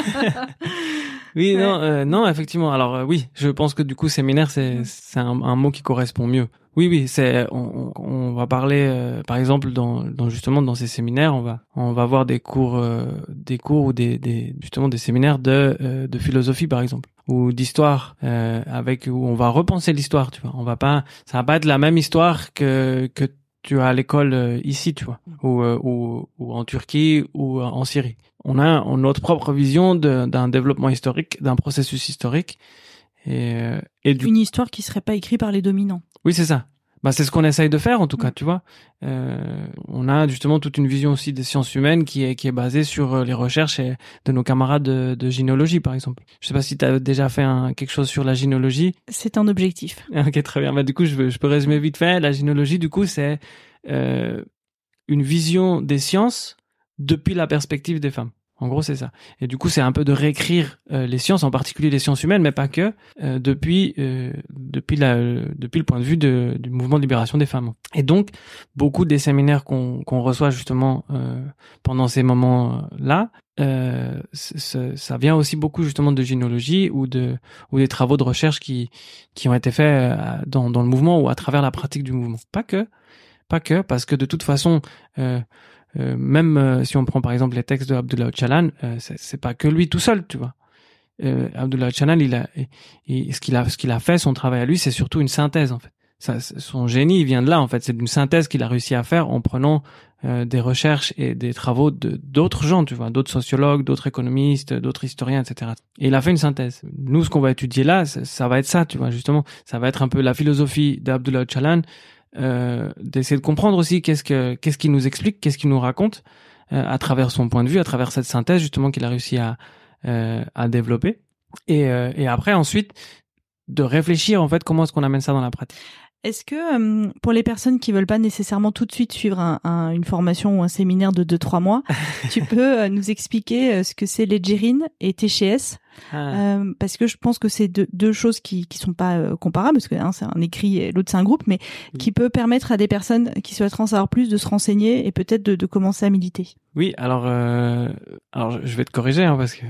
Oui, ouais. non, euh, non, effectivement. Alors, euh, oui, je pense que du coup, séminaire, c'est, c'est un, un mot qui correspond mieux. Oui, oui, c'est, on, on va parler, euh, par exemple, dans, dans justement dans ces séminaires, on va, on va voir des cours, euh, des cours ou des, des, justement des séminaires de, euh, de philosophie, par exemple, ou d'histoire, euh, avec où on va repenser l'histoire, tu vois. On va pas, ça va pas être la même histoire que que tu as à l'école euh, ici, tu vois, ou, euh, ou ou en Turquie ou en Syrie. On a notre propre vision de, d'un développement historique, d'un processus historique. Et, euh, et du... Une histoire qui serait pas écrite par les dominants. Oui, c'est ça. Bah, c'est ce qu'on essaye de faire, en tout cas, tu vois. Euh, on a justement toute une vision aussi des sciences humaines qui est, qui est basée sur les recherches et de nos camarades de, de gynéologie, par exemple. Je sais pas si tu as déjà fait un, quelque chose sur la gynéologie. C'est un objectif. Ok, très bien. Bah, du coup, je, veux, je peux résumer vite fait. La gynéologie, du coup, c'est euh, une vision des sciences depuis la perspective des femmes. En gros, c'est ça. Et du coup, c'est un peu de réécrire euh, les sciences, en particulier les sciences humaines, mais pas que, euh, depuis euh, depuis la euh, depuis le point de vue de, du mouvement de libération des femmes. Et donc, beaucoup des séminaires qu'on qu'on reçoit justement euh, pendant ces moments-là, euh, ça vient aussi beaucoup justement de gynéologie ou de ou des travaux de recherche qui qui ont été faits dans dans le mouvement ou à travers la pratique du mouvement. Pas que, pas que, parce que de toute façon. Euh, Euh, même euh, si on prend par exemple les textes de Abdullah Öcalan, euh, c'est, c'est pas que lui tout seul, tu vois. Euh, Abdullah Öcalan, il a, il, ce qu'il a, ce qu'il a fait, son travail à lui, c'est surtout une synthèse en fait. Ça, son génie, il vient de là en fait. C'est d'une synthèse qu'il a réussi à faire en prenant euh, des recherches et des travaux de d'autres gens, tu vois, d'autres sociologues, d'autres économistes, d'autres historiens, et cetera. Et il a fait une synthèse. Nous, ce qu'on va étudier là, ça, ça va être ça, tu vois, justement, ça va être un peu la philosophie d'Abdullah Öcalan. Euh, d'essayer de comprendre aussi qu'est-ce que qu'est-ce qu'il nous explique, qu'est-ce qu'il nous raconte euh, à travers son point de vue, à travers cette synthèse justement qu'il a réussi à euh, à développer. Et euh, et après ensuite de réfléchir en fait comment est-ce qu'on amène ça dans la pratique. Est-ce que euh, pour les personnes qui veulent pas nécessairement tout de suite suivre un, un, une formation ou un séminaire de deux trois mois, tu peux euh, nous expliquer euh, ce que c'est l'Edgerine et T C S ah. euh, parce que je pense que c'est deux, deux choses qui qui sont pas euh, comparables parce que hein, c'est un écrit et l'autre c'est un groupe, mais oui. Qui peut permettre à des personnes qui souhaiteraient en savoir plus de se renseigner et peut-être de, de commencer à militer. Oui, alors euh, alors je vais te corriger hein, parce que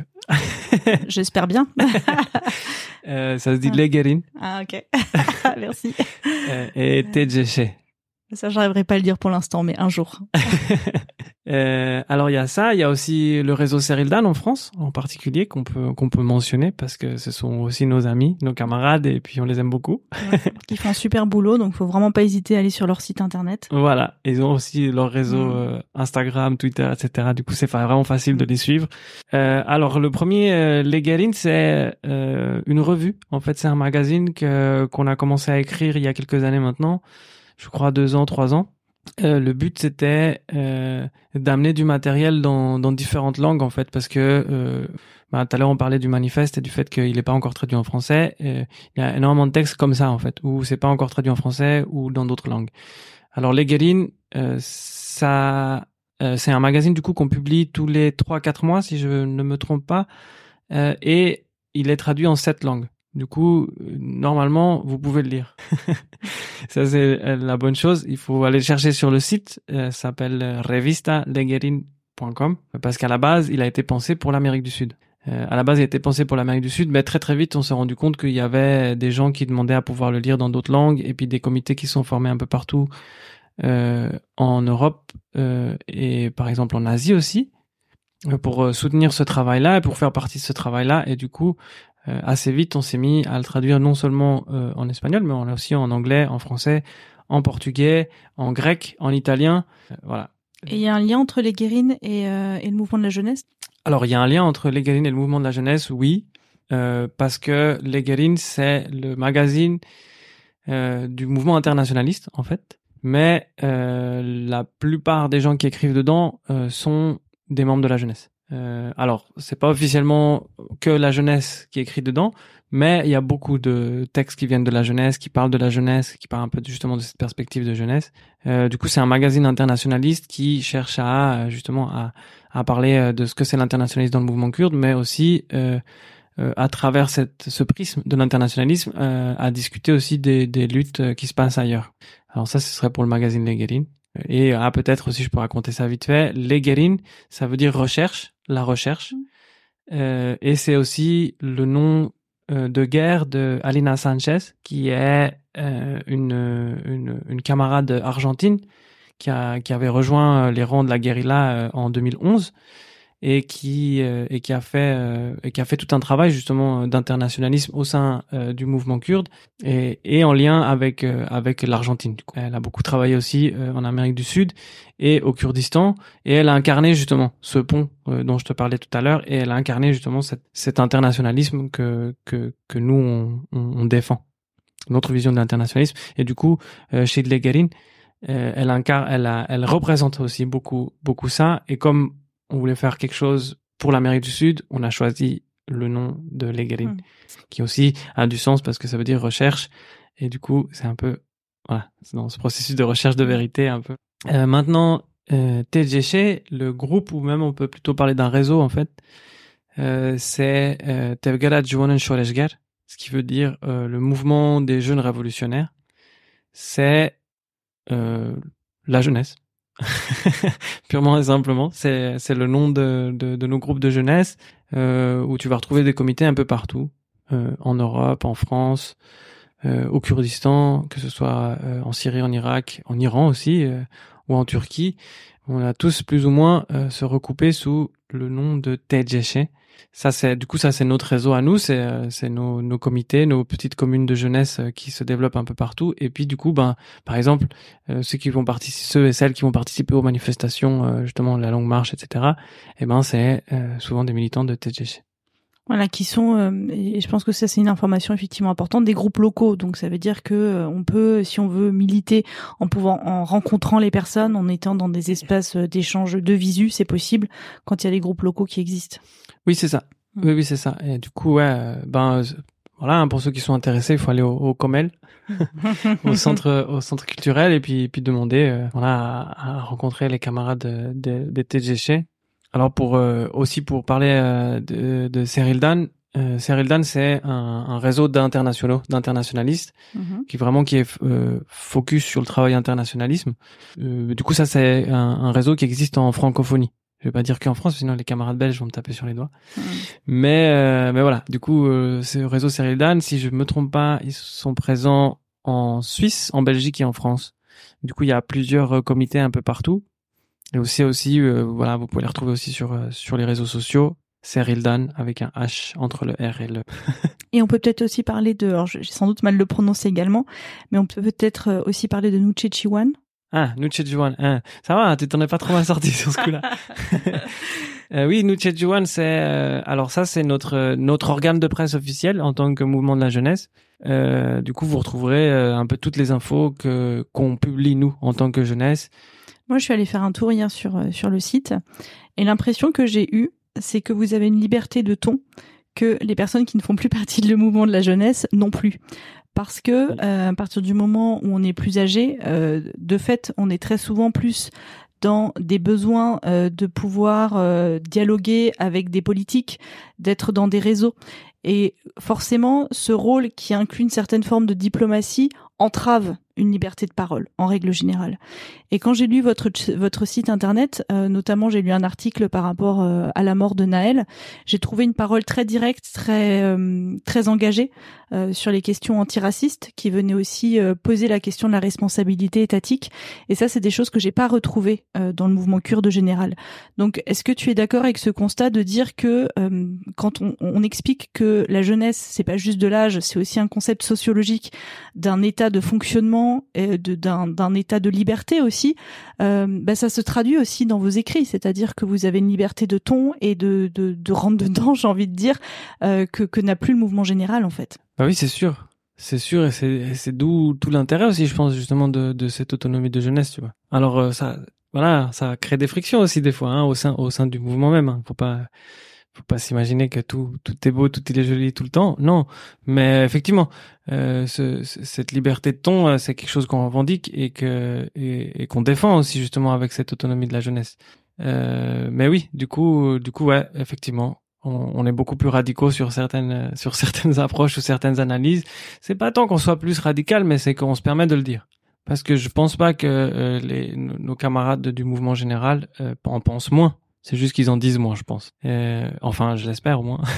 j'espère bien. euh, ça se dit ah. L'Edgerine. Ah ok. Merci. Euh, et T G C. Ça, j'arriverai pas à le dire pour l'instant, mais un jour. euh, alors il y a ça, il y a aussi le réseau Serildan en France, en particulier qu'on peut qu'on peut mentionner parce que ce sont aussi nos amis, nos camarades et puis on les aime beaucoup. Ouais, ils font un super boulot, donc faut vraiment pas hésiter à aller sur leur site internet. Voilà, ils ont aussi leur réseau mmh. euh, Instagram, Twitter, et cetera. Du coup, c'est vraiment facile mmh. de les suivre. Euh, alors le premier, euh, L'Edgerine, c'est euh, une revue. En fait, c'est un magazine que qu'on a commencé à écrire il y a quelques années maintenant. Je crois deux ans, trois ans. Euh, le but c'était euh, d'amener du matériel dans, dans différentes langues en fait, parce que euh, bah, tout à l'heure on parlait du manifeste et du fait qu'il n'est pas encore traduit en français. Il y a énormément de textes comme ça en fait, où c'est pas encore traduit en français ou dans d'autres langues. Alors L'Edgerine, euh, ça, euh, c'est un magazine du coup qu'on publie tous les trois quatre mois si je ne me trompe pas, euh, et il est traduit en sept langues. Du coup, normalement, vous pouvez le lire. Ça, c'est la bonne chose. Il faut aller le chercher sur le site. Euh, ça s'appelle revista l'edgerine point com parce qu'à la base, il a été pensé pour l'Amérique du Sud. Euh, à la base, il a été pensé pour l'Amérique du Sud, mais très très vite, on s'est rendu compte qu'il y avait des gens qui demandaient à pouvoir le lire dans d'autres langues et puis des comités qui sont formés un peu partout euh, en Europe euh, et par exemple en Asie aussi pour soutenir ce travail-là et pour faire partie de ce travail-là. Et du coup, Euh, assez vite, on s'est mis à le traduire non seulement euh, en espagnol, mais on l'a aussi en anglais, en français, en portugais, en grec, en italien, euh, voilà. Et il y a un lien entre l'Edgerine et, euh, et le mouvement de la jeunesse ? Alors, il y a un lien entre l'Edgerine et le mouvement de la jeunesse, oui, euh, parce que l'Edgerine, c'est le magazine euh, du mouvement internationaliste, en fait, mais euh, la plupart des gens qui écrivent dedans euh, sont des membres de la jeunesse. Euh, alors, c'est pas officiellement que la jeunesse qui est écrit dedans, mais il y a beaucoup de textes qui viennent de la jeunesse, qui parlent de la jeunesse, qui parlent un peu justement de cette perspective de jeunesse. Euh, du coup, c'est un magazine internationaliste qui cherche à justement à, à parler de ce que c'est l'internationalisme dans le mouvement kurde, mais aussi euh, euh, à travers cette, ce prisme de l'internationalisme, euh, à discuter aussi des, des luttes qui se passent ailleurs. Alors ça, ce serait pour le magazine Legerin. Et ah, peut-être aussi, je peux raconter ça vite fait. Legerin, ça veut dire recherche, la recherche. Euh, et c'est aussi le nom euh, de guerre de Alina Sanchez, qui est euh, une, une, une camarade argentine qui, a, qui avait rejoint les rangs de la guérilla euh, en deux mille onze et qui, euh, et qui a fait, euh, et qui a fait tout un travail justement d'internationalisme au sein euh, du mouvement kurde et, et en lien avec, euh, avec l'Argentine. Du coup, elle a beaucoup travaillé aussi euh, en Amérique du Sud et au Kurdistan, et elle a incarné justement ce pont euh, dont je te parlais tout à l'heure, et elle a incarné justement cette, cet internationalisme que, que, que nous on, on, on défend, notre vision de l'internationalisme. Et du coup, euh, chez Legerin, euh, elle incarne, elle, a, elle représente aussi beaucoup, beaucoup ça. Et comme on voulait faire quelque chose pour l'Amérique du Sud, on a choisi le nom de Legerin, mmh. qui aussi a du sens parce que ça veut dire recherche. Et du coup, c'est un peu, voilà, c'est dans ce processus de recherche de vérité un peu. Euh, maintenant, euh, T G C, le groupe, ou même on peut plutôt parler d'un réseau en fait, euh, c'est euh, Tevgara Juwanen Shoreshgar, ce qui veut dire euh, le mouvement des jeunes révolutionnaires. C'est euh, la jeunesse. Purement et simplement, c'est c'est le nom de de, de nos groupes de jeunesse euh, où tu vas retrouver des comités un peu partout, euh, en Europe, en France, euh, au Kurdistan, que ce soit euh, en Syrie, en Irak, en Iran aussi, euh, ou en Turquie. On a tous plus ou moins euh, se recouper sous le nom de T G C. Ça c'est du coup ça c'est notre réseau à nous, c'est c'est nos nos comités, nos petites communes de jeunesse qui se développent un peu partout. Et puis du coup ben par exemple euh, ceux qui vont participer, ceux et celles qui vont participer aux manifestations, euh, justement la longue marche, et cetera. Et ben c'est euh, souvent des militants de T G C. Voilà, qui sont, euh, et je pense que ça c'est une information effectivement importante, des groupes locaux. Donc ça veut dire que euh, on peut, si on veut militer en pouvant, en rencontrant les personnes, en étant dans des espaces d'échange de visu, c'est possible quand il y a des groupes locaux qui existent. Oui, c'est ça. Mmh. Oui, oui, c'est ça. Et du coup, ouais, ben voilà, hein, pour ceux qui sont intéressés, il faut aller au, au Comel, au centre, au centre culturel, et puis, puis demander, euh, voilà, à, à rencontrer les camarades de, de, de T G C. Alors pour euh, aussi pour parler euh, de, de Serildan, euh, Serildan c'est un, un réseau d'internationaux, d'internationalistes, mm-hmm. qui vraiment qui est euh, focus sur le travail internationalisme. Euh, du coup ça c'est un, un réseau qui existe en francophonie. Je vais pas dire qu'en France, sinon les camarades belges vont me taper sur les doigts. Mm. Mais euh, mais voilà, du coup euh, ce réseau Serildan, si je me trompe pas, ils sont présents en Suisse, en Belgique et en France. Du coup il y a plusieurs euh, comités un peu partout. Et aussi, aussi, euh, voilà, vous pouvez les retrouver aussi sur euh, sur les réseaux sociaux. Serildan avec un H entre le R et le. Et on peut peut-être aussi parler de, alors j'ai sans doute mal le prononcer également, mais on peut peut-être aussi parler de Nuchechiwan. Ah, Nuchechiwan, hein. Ça va, tu t'en es pas trop mal sorti sur ce coup-là. euh, oui, Nuchechiwan, c'est euh, alors ça c'est notre notre organe de presse officiel en tant que mouvement de la jeunesse. Euh, du coup, vous retrouverez euh, un peu toutes les infos que qu'on publie nous en tant que jeunesse. Moi, je suis allée faire un tour hier sur sur le site et l'impression que j'ai eue, c'est que vous avez une liberté de ton que les personnes qui ne font plus partie de le mouvement de la jeunesse n'ont plus. Parce que euh, à partir du moment où on est plus âgé, euh, de fait, on est très souvent plus dans des besoins euh, de pouvoir euh, dialoguer avec des politiques, d'être dans des réseaux. Et forcément, ce rôle qui inclut une certaine forme de diplomatie entrave une liberté de parole, en règle générale. Et quand j'ai lu votre votre site internet, euh, notamment j'ai lu un article par rapport euh, à la mort de Naël, j'ai trouvé une parole très directe, très euh, très engagée euh, sur les questions antiracistes, qui venait aussi euh, poser la question de la responsabilité étatique. Et ça, c'est des choses que j'ai pas retrouvées euh, dans le mouvement kurde général. Donc, est-ce que tu es d'accord avec ce constat de dire que euh, quand on, on explique que la jeunesse, c'est pas juste de l'âge, c'est aussi un concept sociologique d'un état de fonctionnement, et de, d'un, d'un état de liberté aussi, euh, bah ça se traduit aussi dans vos écrits, c'est-à-dire que vous avez une liberté de ton et de, de, de rentre dedans, j'ai envie de dire, euh, que, que n'a plus le mouvement général en fait. Bah oui, c'est sûr. C'est sûr, et c'est, et c'est d'où tout l'intérêt aussi, je pense, justement, de, de cette autonomie de jeunesse, tu vois. Alors, euh, ça, voilà, ça crée des frictions aussi des fois, hein, au sein, au sein du mouvement même. Hein. Faut pas, faut pas s'imaginer que tout, tout est beau, tout est joli tout le temps. Non, mais effectivement, euh, ce, ce- cette liberté de ton, euh, c'est quelque chose qu'on revendique et que et, et qu'on défend aussi justement avec cette autonomie de la jeunesse. Euh, mais oui, du coup, du coup, ouais, effectivement, on, on est beaucoup plus radicaux sur certaines, euh, sur certaines approches ou certaines analyses. C'est pas tant qu'on soit plus radical, mais c'est qu'on se permet de le dire. Parce que je pense pas que euh, les, nos nos camarades du mouvement général euh, en pensent moins. C'est juste qu'ils en disent moins, je pense. Euh, enfin, je l'espère au moins.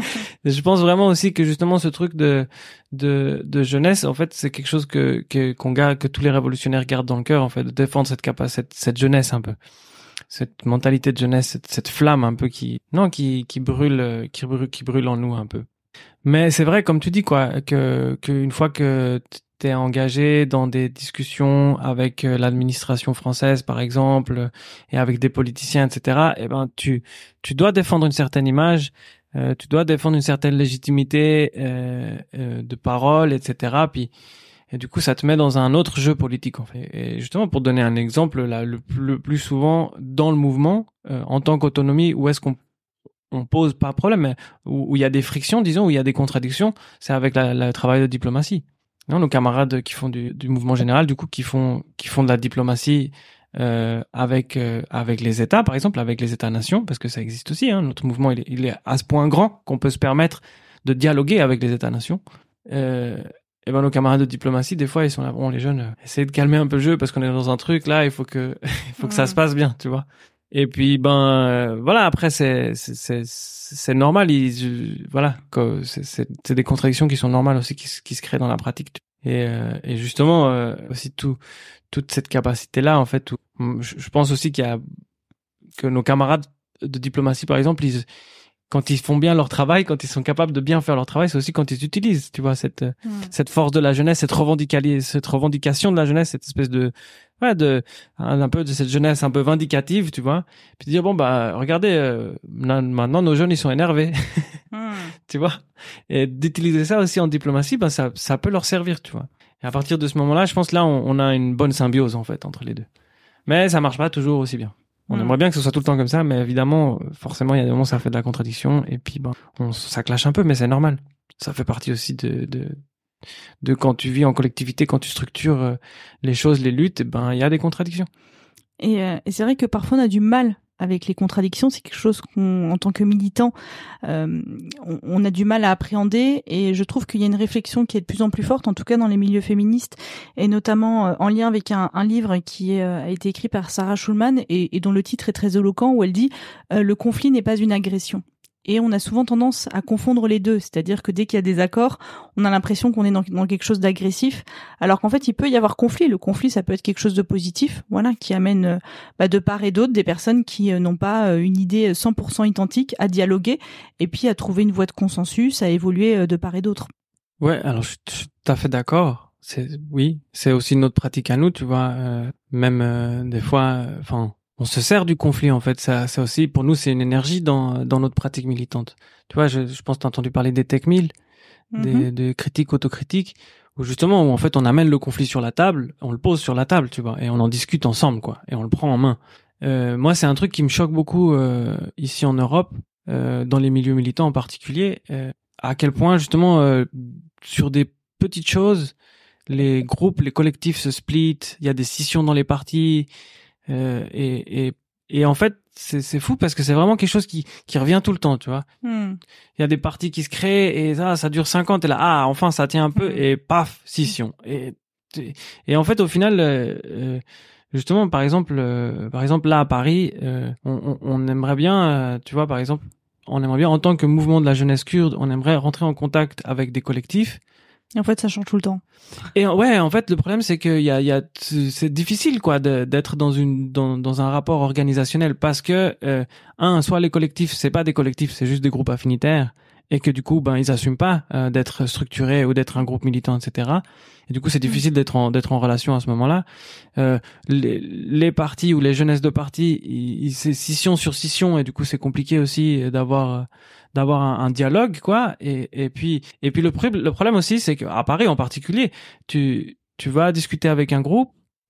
Je pense vraiment aussi que justement ce truc de de, de jeunesse, en fait, c'est quelque chose que que qu'on garde, que tous les révolutionnaires gardent dans le cœur, en fait, de défendre cette capacité, cette, cette jeunesse un peu, cette mentalité de jeunesse, cette, cette flamme un peu qui non qui qui brûle, euh, qui brûle qui brûle en nous un peu. Mais c'est vrai, comme tu dis, quoi, que qu'une fois que t'es engagé dans des discussions avec euh, l'administration française, par exemple, et avec des politiciens, et cetera, eh ben, tu tu dois défendre une certaine image, euh, tu dois défendre une certaine légitimité euh, euh, de parole, et cetera. Puis et du coup, ça te met dans un autre jeu politique, en fait. Et justement, pour donner un exemple, là, le, plus- le plus souvent dans le mouvement, euh, en tant qu'autonomie, où est-ce qu'on on pose pas de problème, mais où, où il y a des frictions, disons, où il y a des contradictions, c'est avec la, le travail de diplomatie. Non, nos camarades qui font du, du mouvement général, du coup, qui font qui font de la diplomatie euh, avec euh, avec les États, par exemple, avec les États-nations, parce que ça existe aussi. Hein, notre mouvement, il est, il est à ce point grand qu'on peut se permettre de dialoguer avec les États-nations. Euh, et ben nos camarades de diplomatie, des fois, ils sont là, bon, les jeunes, euh, essayez de calmer un peu le jeu parce qu'on est dans un truc là, il faut que il faut que ça se passe bien, tu vois. Et puis ben euh, voilà, après c'est c'est c'est c'est normal, ils, je- voilà, que c'est c'est c'est des contradictions qui sont normales aussi qui se- qui se créent dans la pratique. Et euh, et justement euh, aussi tout toute cette capacité là en fait, où- je, je pense aussi qu'il y a que nos camarades de diplomatie par exemple, ils quand ils font bien leur travail, quand ils sont capables de bien faire leur travail, c'est aussi quand ils utilisent, tu vois, cette Mm. cette force de la jeunesse, cette revendication, cette revendication de la jeunesse, cette espèce de ouais, de un, un peu de cette jeunesse un peu vindicative, tu vois. Puis dire bon bah regardez, euh, na- maintenant nos jeunes ils sont énervés, Mm. tu vois. Et d'utiliser ça aussi en diplomatie, ben ça ça peut leur servir, tu vois. Et à partir de ce moment-là, je pense que là on, on a une bonne symbiose en fait entre les deux. Mais ça marche pas toujours aussi bien. On Mm. aimerait bien que ce soit tout le temps comme ça, mais évidemment, euh, forcément, il y a des moments où ça fait de la contradiction, et puis ben, on, ça clash un peu, mais c'est normal. Ça fait partie aussi de, de, de quand tu vis en collectivité, quand tu structures euh, les choses, les luttes, et ben il y a des contradictions. Et, euh, et c'est vrai que parfois on a du mal avec les contradictions. C'est quelque chose qu'on, en tant que militant, euh, on, on a du mal à appréhender. Et je trouve qu'il y a une réflexion qui est de plus en plus forte, en tout cas dans les milieux féministes, et notamment euh, en lien avec un, un livre qui est, euh, a été écrit par Sarah Schulman et, et dont le titre est très éloquent, où elle dit euh, le conflit n'est pas une agression. Et on a souvent tendance à confondre les deux, c'est-à-dire que dès qu'il y a des accords, on a l'impression qu'on est dans, dans quelque chose d'agressif, alors qu'en fait, il peut y avoir conflit. Le conflit, ça peut être quelque chose de positif, voilà, qui amène euh, bah, de part et d'autre des personnes qui euh, n'ont pas euh, une idée cent pour cent identique à dialoguer et puis à trouver une voie de consensus, à évoluer euh, de part et d'autre. Ouais, alors je, suis je suis tout à fait d'accord. C'est oui, c'est aussi notre pratique à nous, tu vois. Euh, même euh, des fois, enfin, on se sert du conflit en fait. Ça, ça aussi pour nous, c'est une énergie dans dans notre pratique militante. Tu vois, je, je pense que t'as entendu parler des tech mille, des, Mhm. des critiques autocritiques, où justement, où en fait, on amène le conflit sur la table, on le pose sur la table, tu vois, et on en discute ensemble, quoi, et on le prend en main. Euh, moi, c'est un truc qui me choque beaucoup euh, ici en Europe, euh, dans les milieux militants en particulier, euh, à quel point justement euh, sur des petites choses, les groupes, les collectifs se splitent, il y a des scissions dans les partis, euh, et, et, et en fait, c'est, c'est fou parce que c'est vraiment quelque chose qui, qui revient tout le temps, tu vois. Hmm. Il y a des partis qui se créent et ça, ça dure cinquante et là, ah, enfin, ça tient un peu Mhm. et paf, scission. Et, et en fait, au final, euh, euh, justement, par exemple, euh, par exemple, là, à Paris, euh, on, on, on aimerait bien, euh, tu vois, par exemple, on aimerait bien, en tant que mouvement de la jeunesse kurde, on aimerait rentrer en contact avec des collectifs. Et en fait, ça change tout le temps. Et ouais, en fait, le problème c'est qu'il y a, il y a, c'est difficile quoi de, d'être dans une, dans, dans un rapport organisationnel parce que euh, un, soit les collectifs, c'est pas des collectifs, c'est juste des groupes affinitaires et que du coup, ben ils assument pas euh, d'être structurés ou d'être un groupe militant, et cetera. Et du coup, c'est difficile d'être en, d'être en relation à ce moment-là. Euh, les, les partis ou les jeunesses de partis, ils, ils- c'est scission sur scission et du coup, c'est compliqué aussi d'avoir d'avoir un, un dialogue quoi et et puis et puis le, le problème aussi c'est qu'à Paris en particulier tu tu vas discuter avec un groupe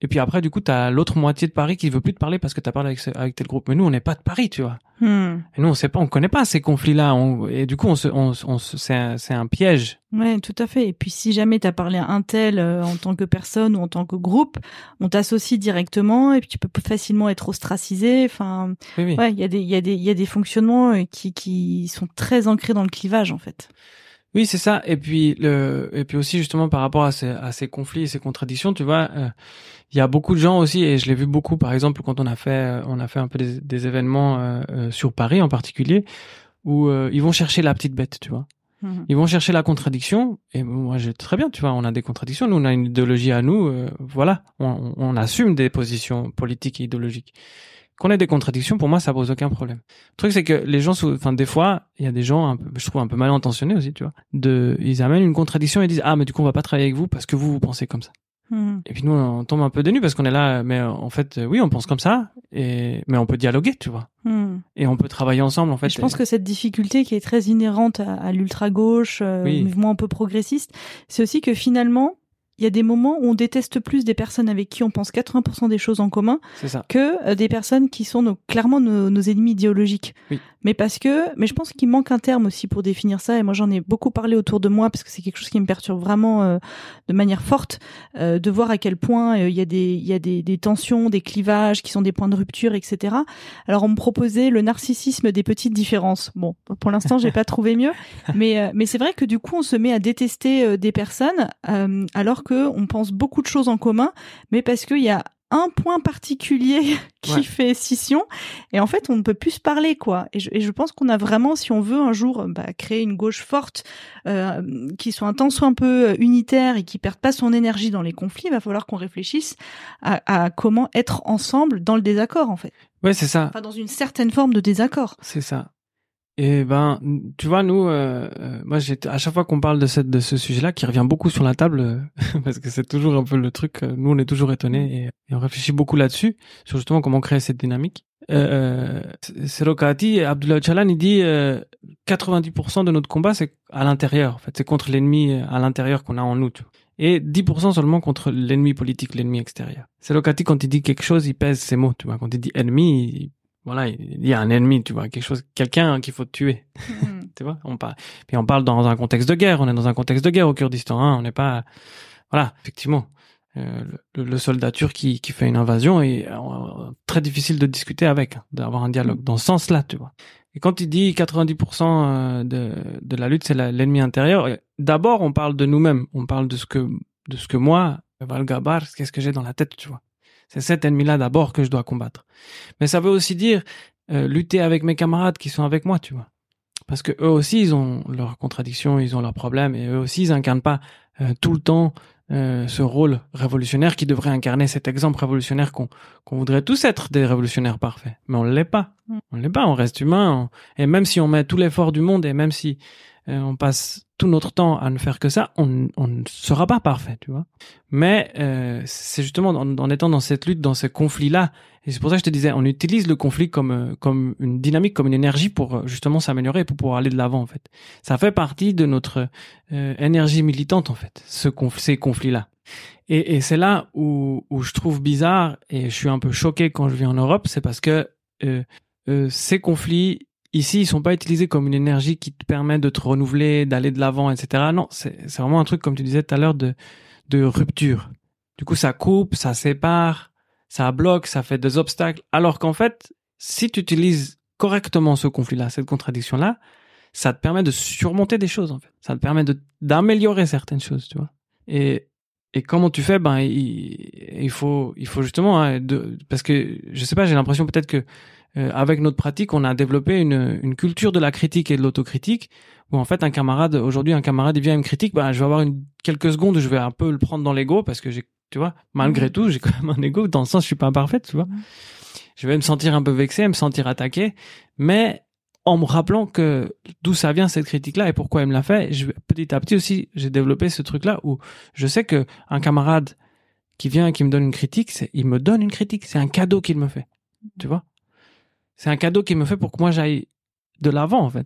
Et puis après, du coup, t'as l'autre moitié de Paris qui veut plus te parler parce que t'as parlé avec, ce, avec tel groupe. Mais nous, on n'est pas de Paris, tu vois. Hmm. Et nous, on sait pas, on connaît pas ces conflits-là. On, et du coup, on se, on, on se, c'est un, c'est un piège. Ouais, tout à fait. Et puis, si jamais t'as parlé à un tel euh, en tant que personne ou en tant que groupe, on t'associe directement et puis tu peux facilement être ostracisé. Enfin, Oui, oui. ouais, il y a des, il y a des, il y a des fonctionnements euh, qui, qui sont très ancrés dans le clivage, en fait. Oui, c'est ça. Et puis le, et puis aussi justement par rapport à ces, à ces conflits et ces contradictions, tu vois, euh, il y a beaucoup de gens aussi, et je l'ai vu beaucoup, par exemple, quand on a fait, on a fait un peu des, des événements euh, euh, sur Paris en particulier, où euh, ils vont chercher la petite bête, tu vois. Mmh. Ils vont chercher la contradiction, et moi, j'ai très bien, tu vois, on a des contradictions, nous, on a une idéologie à nous, euh, voilà, on, on assume des positions politiques et idéologiques. Qu'on ait des contradictions, pour moi, ça pose aucun problème. Le truc, c'est que les gens, enfin, des fois, il y a des gens, un peu, je trouve un peu mal intentionnés aussi, tu vois, de, ils amènent une contradiction et disent, ah, mais du coup, on va pas travailler avec vous parce que vous, vous pensez comme ça. Mmh. Et puis nous, on tombe un peu dénus parce qu'on est là, mais en fait, oui, on pense comme ça, et mais on peut dialoguer, tu vois, Mmh. et on peut travailler ensemble, en fait. Je pense que cette difficulté qui est très inhérente à, à l'ultra-gauche, euh, Oui. mouvement un peu progressiste, c'est aussi que finalement, il y a des moments où on déteste plus des personnes avec qui on pense quatre-vingts pour cent des choses en commun C'est ça. que euh, des personnes qui sont nos, clairement nos, nos ennemis idéologiques. Oui. Mais parce que, mais je pense qu'il manque un terme aussi pour définir ça. Et moi, j'en ai beaucoup parlé autour de moi parce que c'est quelque chose qui me perturbe vraiment euh, de manière forte, euh, de voir à quel point euh, il y a des, il y a des, des tensions, des clivages qui sont des points de rupture, et cetera. Alors, on me proposait le narcissisme des petites différences. Bon, pour l'instant, j'ai pas trouvé mieux, mais euh, mais c'est vrai que du coup, on se met à détester euh, des personnes euh, alors que on pense beaucoup de choses en commun, mais parce qu'il y a un point particulier qui Ouais. fait scission, et en fait on ne peut plus se parler, quoi. Et je, et je pense qu'on a vraiment, si on veut un jour bah, créer une gauche forte, euh, qui soit un tant soit un peu unitaire et qui perde pas son énergie dans les conflits, il va falloir qu'on réfléchisse à, à comment être ensemble dans le désaccord, en fait. Ouais, c'est ça. Enfin, dans une certaine forme de désaccord. C'est ça. Et ben, tu vois, nous, euh, euh, moi, j'ai à chaque fois qu'on parle de cette, de ce sujet-là, qui revient beaucoup sur la table, euh, parce que c'est toujours un peu le truc. Euh, nous, on est toujours étonnés et, et on réfléchit beaucoup là-dessus, sur justement comment créer cette dynamique. Euh, euh, Serokati, Abdullah Öcalan, il dit euh, quatre-vingt-dix pour cent de notre combat, c'est à l'intérieur. En fait, c'est contre l'ennemi à l'intérieur qu'on a en nous. Tu vois. Et dix pour cent seulement contre l'ennemi politique, l'ennemi extérieur. Serokati, quand il dit quelque chose, il pèse ses mots. Tu vois, quand il dit ennemi, il, voilà, il y a un ennemi, tu vois, quelque chose, quelqu'un qu'il faut tuer. Mmh. Tu vois, on parle. Puis on parle dans un contexte de guerre. On est dans un contexte de guerre au Kurdistan. Hein, on n'est pas, voilà, effectivement, euh, le, le soldat turc qui, qui fait une invasion est euh, très difficile de discuter avec, hein, d'avoir un dialogue mmh. dans ce sens-là, tu vois. Et quand il dit quatre-vingt-dix pour cent de de la lutte, c'est la, l'ennemi intérieur. D'abord, on parle de nous-mêmes. On parle de ce que de ce que moi, Valgabar, qu'est-ce que j'ai dans la tête, tu vois. C'est cet ennemi-là d'abord que je dois combattre. Mais ça veut aussi dire euh, lutter avec mes camarades qui sont avec moi, tu vois. Parce que eux aussi, ils ont leurs contradictions, ils ont leurs problèmes, et eux aussi, ils incarnent pas euh, tout le temps euh, ce rôle révolutionnaire qui devrait incarner cet exemple révolutionnaire qu'on qu'on voudrait tous être des révolutionnaires parfaits. Mais on l'est pas. On l'est pas, on reste humain. On... Et même si on met tout l'effort du monde, et même si euh, on passe tout notre temps à ne faire que ça, on, on ne sera pas parfait, tu vois. Mais euh, c'est justement en, en étant dans cette lutte, dans ce conflit-là, et c'est pour ça que je te disais, on utilise le conflit comme comme une dynamique, comme une énergie pour justement s'améliorer et pour pouvoir aller de l'avant, en fait. Ça fait partie de notre euh, énergie militante, en fait, ce conf- ces conflits-là. Et, et c'est là où, où je trouve bizarre, et je suis un peu choqué quand je viens en Europe, c'est parce que euh, euh, ces conflits ici, ils sont pas utilisés comme une énergie qui te permet de te renouveler, d'aller de l'avant, et cetera. Non, c'est, c'est vraiment un truc, comme tu disais tout à l'heure, de, de rupture. Du coup, ça coupe, ça sépare, ça bloque, ça fait des obstacles. Alors qu'en fait, si tu utilises correctement ce conflit-là, cette contradiction-là, ça te permet de surmonter des choses, en fait. Ça te permet de, d'améliorer certaines choses, tu vois. Et, et comment tu fais? Ben, il, il faut, il faut justement, hein, de, parce que, je sais pas, j'ai l'impression peut-être que, Euh, avec notre pratique, on a développé une, une culture de la critique et de l'autocritique, où en fait un camarade, aujourd'hui un camarade il vient et me critique, bah je vais avoir une, quelques secondes où je vais un peu le prendre dans l'ego, parce que j'ai, tu vois, malgré mmh. tout, j'ai quand même un ego, dans le sens je suis pas imparfaite, tu vois. Mmh. Je vais me sentir un peu vexé, me sentir attaqué, mais en me rappelant que d'où ça vient cette critique-là et pourquoi il me l'a fait, je, petit à petit aussi, j'ai développé ce truc-là où je sais que un camarade qui vient et qui me donne une critique, c'est, il me donne une critique, c'est un cadeau qu'il me fait, mmh. tu vois. C'est un cadeau qu'il me fait pour que moi j'aille de l'avant, en fait.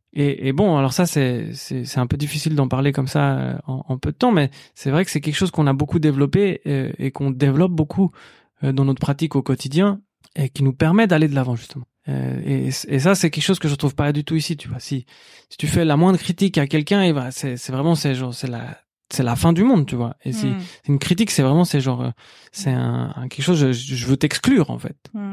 Et, et bon, alors ça, c'est, c'est, c'est un peu difficile d'en parler comme ça en, en peu de temps, mais c'est vrai que c'est quelque chose qu'on a beaucoup développé et, et qu'on développe beaucoup dans notre pratique au quotidien et qui nous permet d'aller de l'avant, justement. Et, et ça, c'est quelque chose que je trouve pas du tout ici, tu vois. Si, si tu fais la moindre critique à quelqu'un, et bah, c'est, c'est vraiment, c'est genre, c'est la, c'est la fin du monde, tu vois. Et mm. si c'est une critique, c'est vraiment, c'est genre, c'est un, un quelque chose, je, je veux t'exclure, en fait. Mm.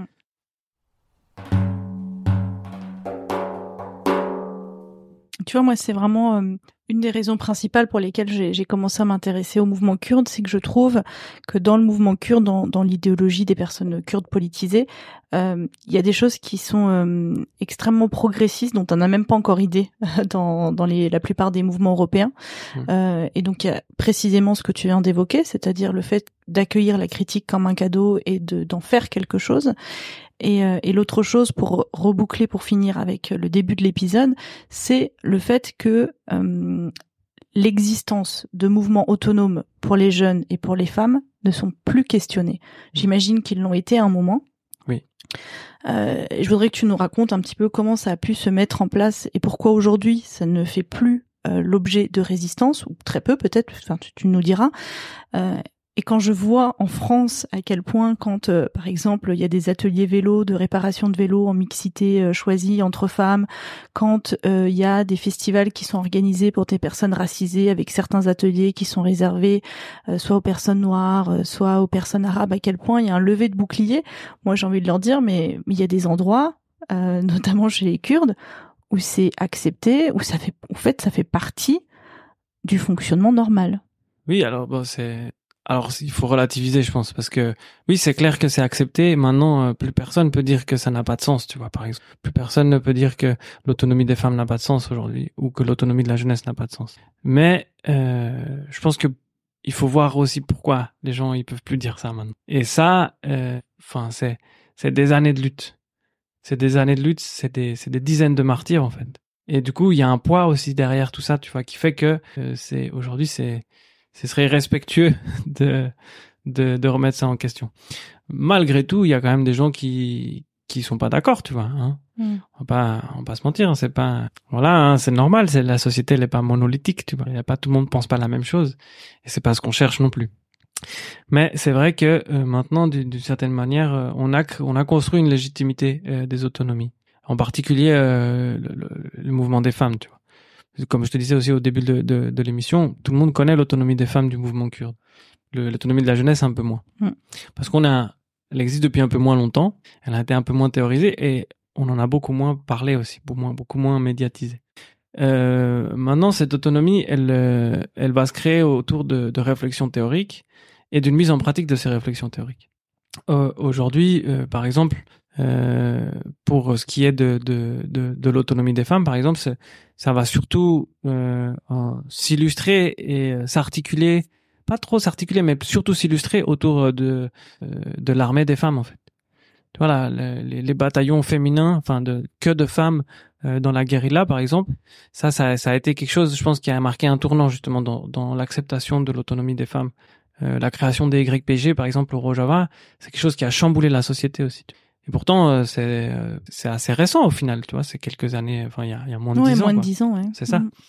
Tu vois, moi, c'est vraiment euh, une des raisons principales pour lesquelles j'ai, j'ai commencé à m'intéresser au mouvement kurde, c'est que je trouve que dans le mouvement kurde, dans, dans l'idéologie des personnes kurdes politisées, euh, il y a des choses qui sont euh, extrêmement progressistes, dont on n'a même pas encore idée dans, dans les, la plupart des mouvements européens. Mmh. Euh, et donc, il y a précisément ce que tu viens d'évoquer, c'est-à-dire le fait d'accueillir la critique comme un cadeau et de, d'en faire quelque chose. Et, euh, et l'autre chose, pour reboucler, pour finir avec le début de l'épisode, c'est le fait que euh, l'existence de mouvements autonomes pour les jeunes et pour les femmes ne sont plus questionnés. J'imagine qu'ils l'ont été à un moment. Oui. Euh, je voudrais que tu nous racontes un petit peu comment ça a pu se mettre en place et pourquoi aujourd'hui ça ne fait plus euh, l'objet de résistance, ou très peu peut-être, enfin tu, tu nous diras. Euh, Et quand je vois en France à quel point, quand euh, par exemple il y a des ateliers vélo, de réparation de vélo en mixité euh, choisie entre femmes, quand euh, il y a des festivals qui sont organisés pour des personnes racisées, avec certains ateliers qui sont réservés euh, soit aux personnes noires, euh, soit aux personnes arabes, à quel point il y a un lever de bouclier. Moi j'ai envie de leur dire, mais il y a des endroits, euh, notamment chez les Kurdes, où c'est accepté, où ça fait, en fait ça fait partie du fonctionnement normal. Oui, alors bon, c'est Alors, il faut relativiser, je pense, parce que oui, c'est clair que c'est accepté. Maintenant, plus personne peut dire que ça n'a pas de sens, tu vois, par exemple. Plus personne ne peut dire que l'autonomie des femmes n'a pas de sens aujourd'hui, ou que l'autonomie de la jeunesse n'a pas de sens. Mais euh, je pense que il faut voir aussi pourquoi les gens ils peuvent plus dire ça maintenant. Et ça, enfin, euh, c'est c'est des années de lutte. C'est des années de lutte. C'est des c'est des dizaines de martyrs en fait. Et du coup, il y a un poids aussi derrière tout ça, tu vois, qui fait que euh, c'est aujourd'hui c'est ce serait irrespectueux de, de, de remettre ça en question. Malgré tout, il y a quand même des gens qui, qui sont pas d'accord, tu vois, hein. Mm. On va pas, on va pas se mentir, hein, c'est pas, voilà, hein, c'est normal, c'est, la société, elle est pas monolithique, tu vois. Il y a pas, tout le monde pense pas la même chose. Et c'est pas ce qu'on cherche non plus. Mais c'est vrai que, euh, maintenant, d'une, d'une certaine manière, euh, on a, on a construit une légitimité, euh, des autonomies. En particulier, euh, le, le, le mouvement des femmes, tu vois. Comme je te disais aussi au début de, de, de l'émission, tout le monde connaît l'autonomie des femmes du mouvement kurde. Le, l'autonomie de la jeunesse, un peu moins. Mm. Parce qu'on a, elle existe depuis un peu moins longtemps, elle a été un peu moins théorisée et on en a beaucoup moins parlé aussi, beaucoup moins, beaucoup moins médiatisé. Euh, maintenant, cette autonomie, elle, euh, elle va se créer autour de, de réflexions théoriques et d'une mise en pratique de ces réflexions théoriques. Euh, aujourd'hui, euh, par exemple, Euh, pour ce qui est de de de, de l'autonomie des femmes, par exemple, c'est, ça va surtout euh, s'illustrer et s'articuler, pas trop s'articuler, mais surtout s'illustrer autour de euh, de l'armée des femmes en fait. Voilà, les, les bataillons féminins, enfin de que de femmes euh, dans la guérilla, par exemple, ça, ça, ça a été quelque chose, je pense, qui a marqué un tournant justement dans dans l'acceptation de l'autonomie des femmes. Euh, la création des Y P G, par exemple, au Rojava, c'est quelque chose qui a chamboulé la société aussi. Et pourtant, euh, c'est euh, c'est assez récent au final, tu vois, c'est quelques années, enfin il y a, il y a moins de ouais, dix ans. moins quoi. de dix ans, ouais. C'est ça. Mmh.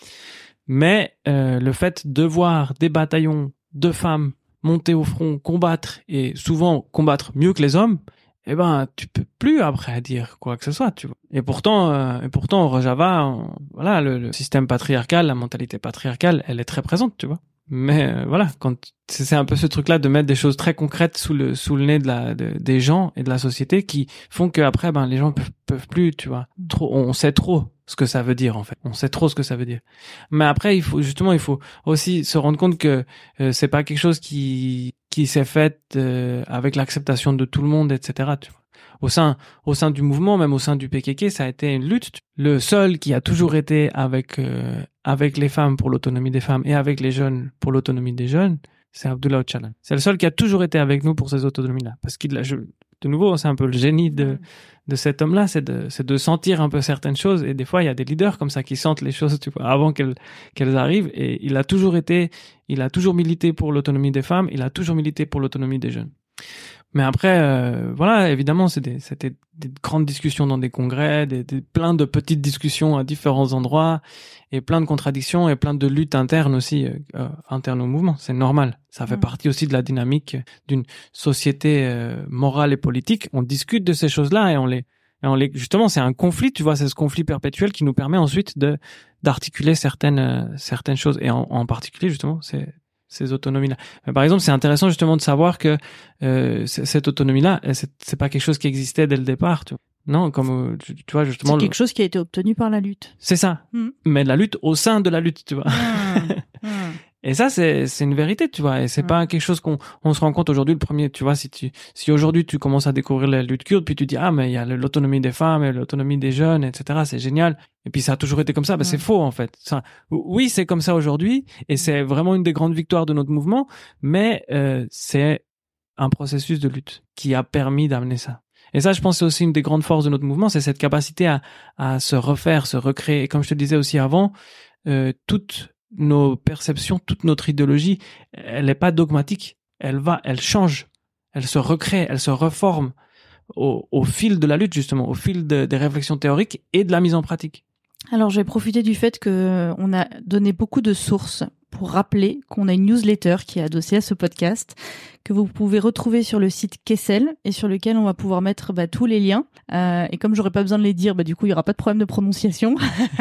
Mais euh, le fait de voir des bataillons de femmes monter au front, combattre, et souvent combattre mieux que les hommes, eh ben tu peux plus après dire quoi que ce soit, tu vois. Et pourtant, euh, et pourtant au Rojava, on, voilà, le, le système patriarcal, la mentalité patriarcale, elle est très présente, tu vois. Mais euh, voilà, quand c'est un peu ce truc-là de mettre des choses très concrètes sous le sous le nez de la de, des gens et de la société qui font que après ben les gens peuvent, peuvent plus, tu vois. Trop, on sait trop ce que ça veut dire en fait. On sait trop ce que ça veut dire. Mais après il faut justement il faut aussi se rendre compte que euh, c'est pas quelque chose qui qui s'est fait euh, avec l'acceptation de tout le monde, et cetera. Tu vois. Au sein, au sein du mouvement, même au sein du P K K, ça a été une lutte. Le seul qui a toujours été avec euh, avec les femmes pour l'autonomie des femmes et avec les jeunes pour l'autonomie des jeunes, c'est Abdullah Öcalan. C'est le seul qui a toujours été avec nous pour ces autonomies-là. Parce qu'il a, je, de nouveau, c'est un peu le génie de de cet homme-là, c'est de c'est de sentir un peu certaines choses. Et des fois, il y a des leaders comme ça qui sentent les choses, tu vois, avant qu'elles qu'elles arrivent. Et il a toujours été, il a toujours milité pour l'autonomie des femmes. Il a toujours milité pour l'autonomie des jeunes. Mais après, euh, voilà, évidemment, c'est des, c'était des grandes discussions dans des congrès, des, des plein de petites discussions à différents endroits, et plein de contradictions et plein de luttes internes aussi, euh, internes au mouvement. C'est normal. Ça fait mmh. partie aussi de la dynamique d'une société euh, morale et politique. On discute de ces choses-là et on les, et on les, justement, c'est un conflit. Tu vois, c'est ce conflit perpétuel qui nous permet ensuite de d'articuler certaines euh, certaines choses. Et en, en particulier, justement, c'est ces autonomies-là. Mais par exemple, c'est intéressant justement de savoir que euh, cette autonomie-là, c'est, c'est pas quelque chose qui existait dès le départ. Tu vois. Non, comme tu, tu vois justement. C'est quelque le... chose qui a été obtenu par la lutte. C'est ça. Mmh. Mais la lutte au sein de la lutte, tu vois. Mmh. Mmh. Et ça, c'est c'est une vérité, tu vois. Et c'est mmh. pas quelque chose qu'on on se rend compte aujourd'hui. Le premier, tu vois, si tu si aujourd'hui tu commences à découvrir la lutte kurde, puis tu dis ah mais il y a l'autonomie des femmes et l'autonomie des jeunes, et cetera. C'est génial. Et puis ça a toujours été comme ça. Ben mmh. c'est faux en fait. Ça, oui, c'est comme ça aujourd'hui, et c'est vraiment une des grandes victoires de notre mouvement. Mais euh, c'est un processus de lutte qui a permis d'amener ça. Et ça, je pense, c'est aussi une des grandes forces de notre mouvement, c'est cette capacité à à se refaire, se recréer. Et comme je te disais aussi avant, euh, toute nos perceptions, toute notre idéologie, elle n'est pas dogmatique. Elle va, elle change, elle se recrée, elle se reforme au, au fil de la lutte, justement, au fil de, des réflexions théoriques et de la mise en pratique. Alors, j'ai profité du fait que on a donné beaucoup de sources pour rappeler qu'on a une newsletter qui est adossée à ce podcast, que vous pouvez retrouver sur le site Kessel et sur lequel on va pouvoir mettre bah, tous les liens. Euh, et comme j'aurais pas besoin de les dire, bah, du coup, il y aura pas de problème de prononciation.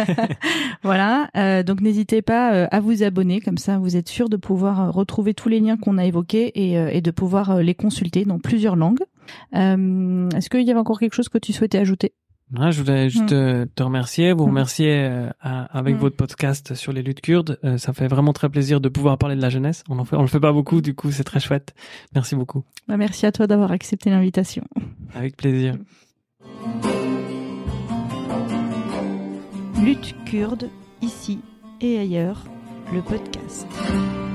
Voilà. Euh, donc, n'hésitez pas euh, à vous abonner. Comme ça, vous êtes sûr de pouvoir euh, retrouver tous les liens qu'on a évoqués et, euh, et de pouvoir euh, les consulter dans plusieurs langues. Euh, est-ce qu'il y avait encore quelque chose que tu souhaitais ajouter ? Ouais, je voulais juste mmh. te remercier, vous mmh. remercier euh, à, avec mmh. votre podcast sur les luttes kurdes. Euh, ça fait vraiment très plaisir de pouvoir parler de la jeunesse. On en fait, on le fait pas beaucoup, du coup, c'est très chouette. Merci beaucoup. Bah, merci à toi d'avoir accepté l'invitation. Avec plaisir. Lutte kurde, ici et ailleurs, le podcast.